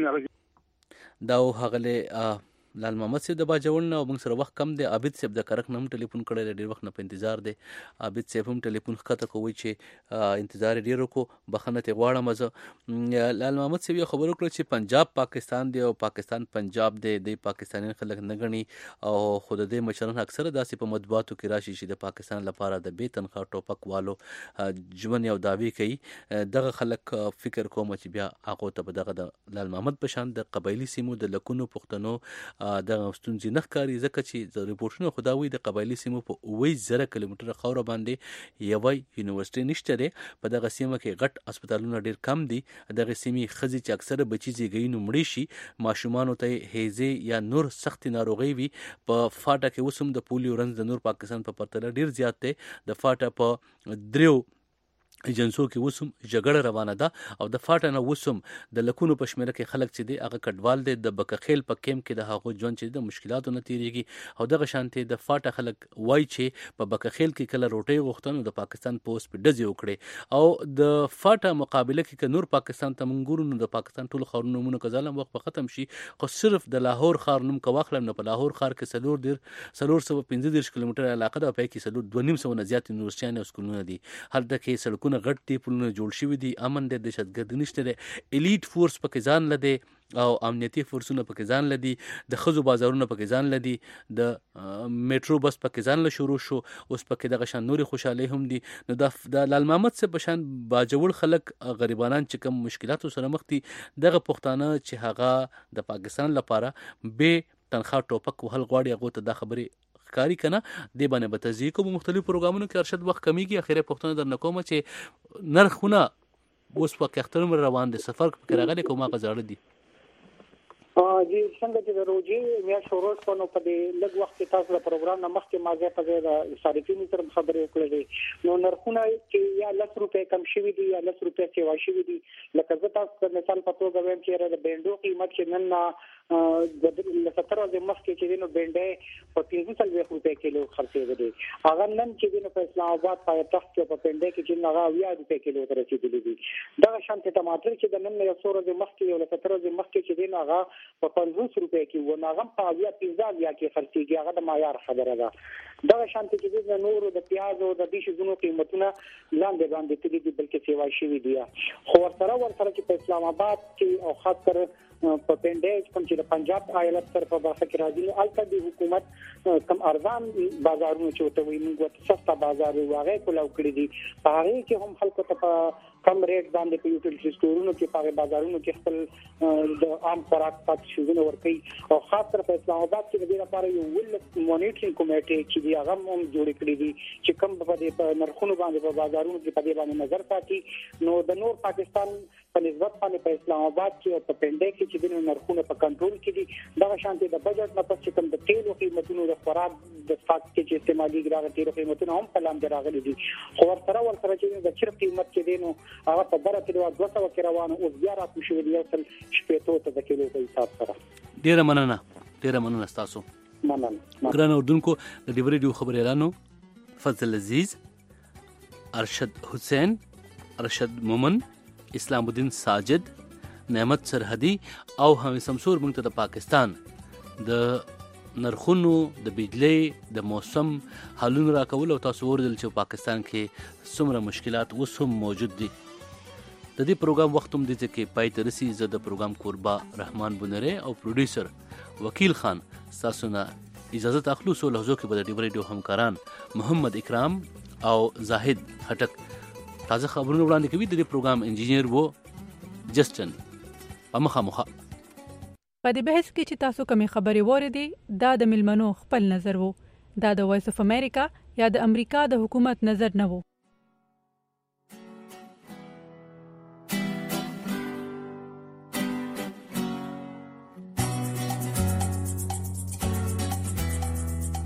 نه دا هغه لال محمد صاحب د باجوړ نه موږ سره وخت کم دی عابد صاحب د کرک نم ټلیفون کړی ډیر وخت نه په انتظار دی عابد صاحب هم ټلیفون خطه کوي چې انتظار ډیر وکړو بخنه ته غواړم زه لال محمد صاحب یو خبر وکړ چې پنجاب پاکستان دی او پاکستان پنجاب دی د پاکستاني خلک نه غني او خود دې مشران اکثره داسې په مطبوعاتو کې راشي چې د پاکستان لپاره د بے تنخواه ټوپک والو ژوند یو داوی کوي دغه خلک فکر کوم چې بیا هغه ته په دغه د لال محمد په شان د قبایلی سیمو د لکونو پښتنو د ستونزې نه ښکاري ځکه چې د ریپورټونو خداوي د قبایلی سیمو په اووه زره کیلومتره خاوره باندې یوه یونیورسيټي نشته دی په دغه سیمه کې غټ هسپتالونه ډیر کم دي دغه سیمې ښځې چې اکثره بچي زیږوي نو مړي شي ماشومانو ته هیزې یا نور سخت ناروغي وي په فاټه کې اوس هم د پولیو رنځ د نور پاکستان په پرتله ډیر زیات دی د فاټه په دریو ایجنسو کې وسم جګړه روانه ده او د فاټه نه وسم د لکونو په شمیره کې خلک چې دی هغه کډوال دی د بکخیل په کیم کې د هغه ژوند چې د مشکلاتو نه تیریږي او دغه شانتي د فاټه خلک وای چې په بکخیل کې کله روټي غوښتنو د پاکستان پوسټ په ډزې وکړي او د فاټه مقابله کې ک نور پاکستان ته منګورو نو د پاکستان ټول خارونو مونږ کزالم وخت ختم شي خو صرف د لاهور خار نوم کو واخلم نه په لاهور خار کې سلور ډیر سلور سو پنځه دیرش کیلومتره علاقه ده په کې سلور دوه نیم سو نه زیات یونیورسيټي او سکولونه دي هلته کې سړکونه غټ دی پلونه جوړ شوی دي امن د دهشتګردي نشته دی الیټ فورس پکې ځان لدی او امنیتي فورسونه پکې ځان لدی د خزو بازارونه پکې ځان لدی د میټرو بس پکې ځان له شروع شو اوس پکې دغه شان نوري خوشاله هم دي نو د لال محمد څخه بشان باجوړ خلک غریبانان چې کوم مشکلاتو سره مخ دي دغه پښتانه چې هغه د پاکستان لپاره به تنخواه ټوپک وهل غواړي هغه ته د خبري کاری کنه دی باندې به تزیه کوم مختلف پروګرامونو کې ارشد وخت کمیږي اخیره پښتون در نکوم چې نرخونه اوس په اخترم روان دي سفر کې راغلي کومه غزاړه دي ا جی څنګه چې د روزي میا شروع کونو په دې لږ وخت تاسو د پروګرام نه مخکې مازه په دې صارفینو تر خبرې وکړې نو نرخونه چې یا لس روپے کم شوي دي یا لس روپے سیوا شوي دي لکه زه تاسو مثال په توګه وایم چې د بینډو قیمت چې نن د ستر ورځې مخکې چې دینو بنډې په پنځه سلوي روپے کیلو خرڅېدل دي هغه نن چې دینو په اسلام آباد پایتخت کې په بنډې کې چې هغه اویا روپے کیلو ته رسیدلی دي دا شانت ټماټر چې د نن یو څو ورځې مخکې یو ستر ورځې مخکې چې دینو هغه په پنځوس روپے کې و هغه په اویا پنځه بیا کې خرڅېږي هغه د معیار خبره ده دا شانت چې د نورو د پیاز او د دې شیزونو قیمتونه لاندې باندې تللي دي بلکې سیوا شوي دي خو ورسره ورسره چې په اسلام آباد کې او خاص کر په پنډې کوم چې د پنجاب ایالت سره په برخه کې راځي نو البته د حکومت کم ارزان بازارونو چې وته وي موږ سستا بازار واغې کولاو کړی دي په هغه کې هم خلکو ته په کم ریټ باندې په یوټیلیټي سټورونو کې په بازارونو کې خپل د عام خوراک پات شوونه ورکړي او خاص کر په اسلام آباد کې د دې لپاره یو ول مونیټرینګ کمیټه چې دی هغه هم جوړ کړی دي چې کم په دې نرخونو باندې په بازارونو کې په دې باندې نظر ساتي نو د نور پاکستان په نسبت باندې په اسلام آباد کې په پنډې کې چې د نرخونو په کنټرول کې دي دا شانتي د بجټ نه پس چې کوم د تیلو قیمتونو د خوراک د فاکت کې چې استعمالي ګراغ تیلو قیمتونه هم په لاندې راغلي دي خو ورسره ورسره چې د چر قیمت کې دي نو هغه په بره کې دوه سوه کې روانه او بیا را کوشي یو تل شپږ ته د کیلو په حساب سره ډیره مننه ډیره مننه تاسو مننه ګران اردوونکو د ډیوري ډیو خبر اعلانو فضل عزیز ارشد حسین ارشد مومن اسلام الدین ساجد نعمت سرحدي او هم سمسور موږ ته د پاکستان د نرخونو د بجلی د موسم حالونو راکول او تاسو وردل چې پاکستان کې څومره مشکلات اوس هم موجود دي د دې پروګرام وخت هم دي چې پای ته رسي زه د پروګرام کوربا رحمان بنره او پروډوسر وکیل خان تاسو نه اجازه اخلو سو لحظو کې به د ډیوري همکاران محمد اکرام او زاهد هټک تازه خبرونه وړاندې کوي د دې پروګرام انجینیر وو جسټن پمخه مخه په دې بحث کې چې تاسو کومې خبرې وریدي دا د ملمنو خپل نظر وو دا د وایس اف امریکا یا د امریکا د حکومت نظر نه وو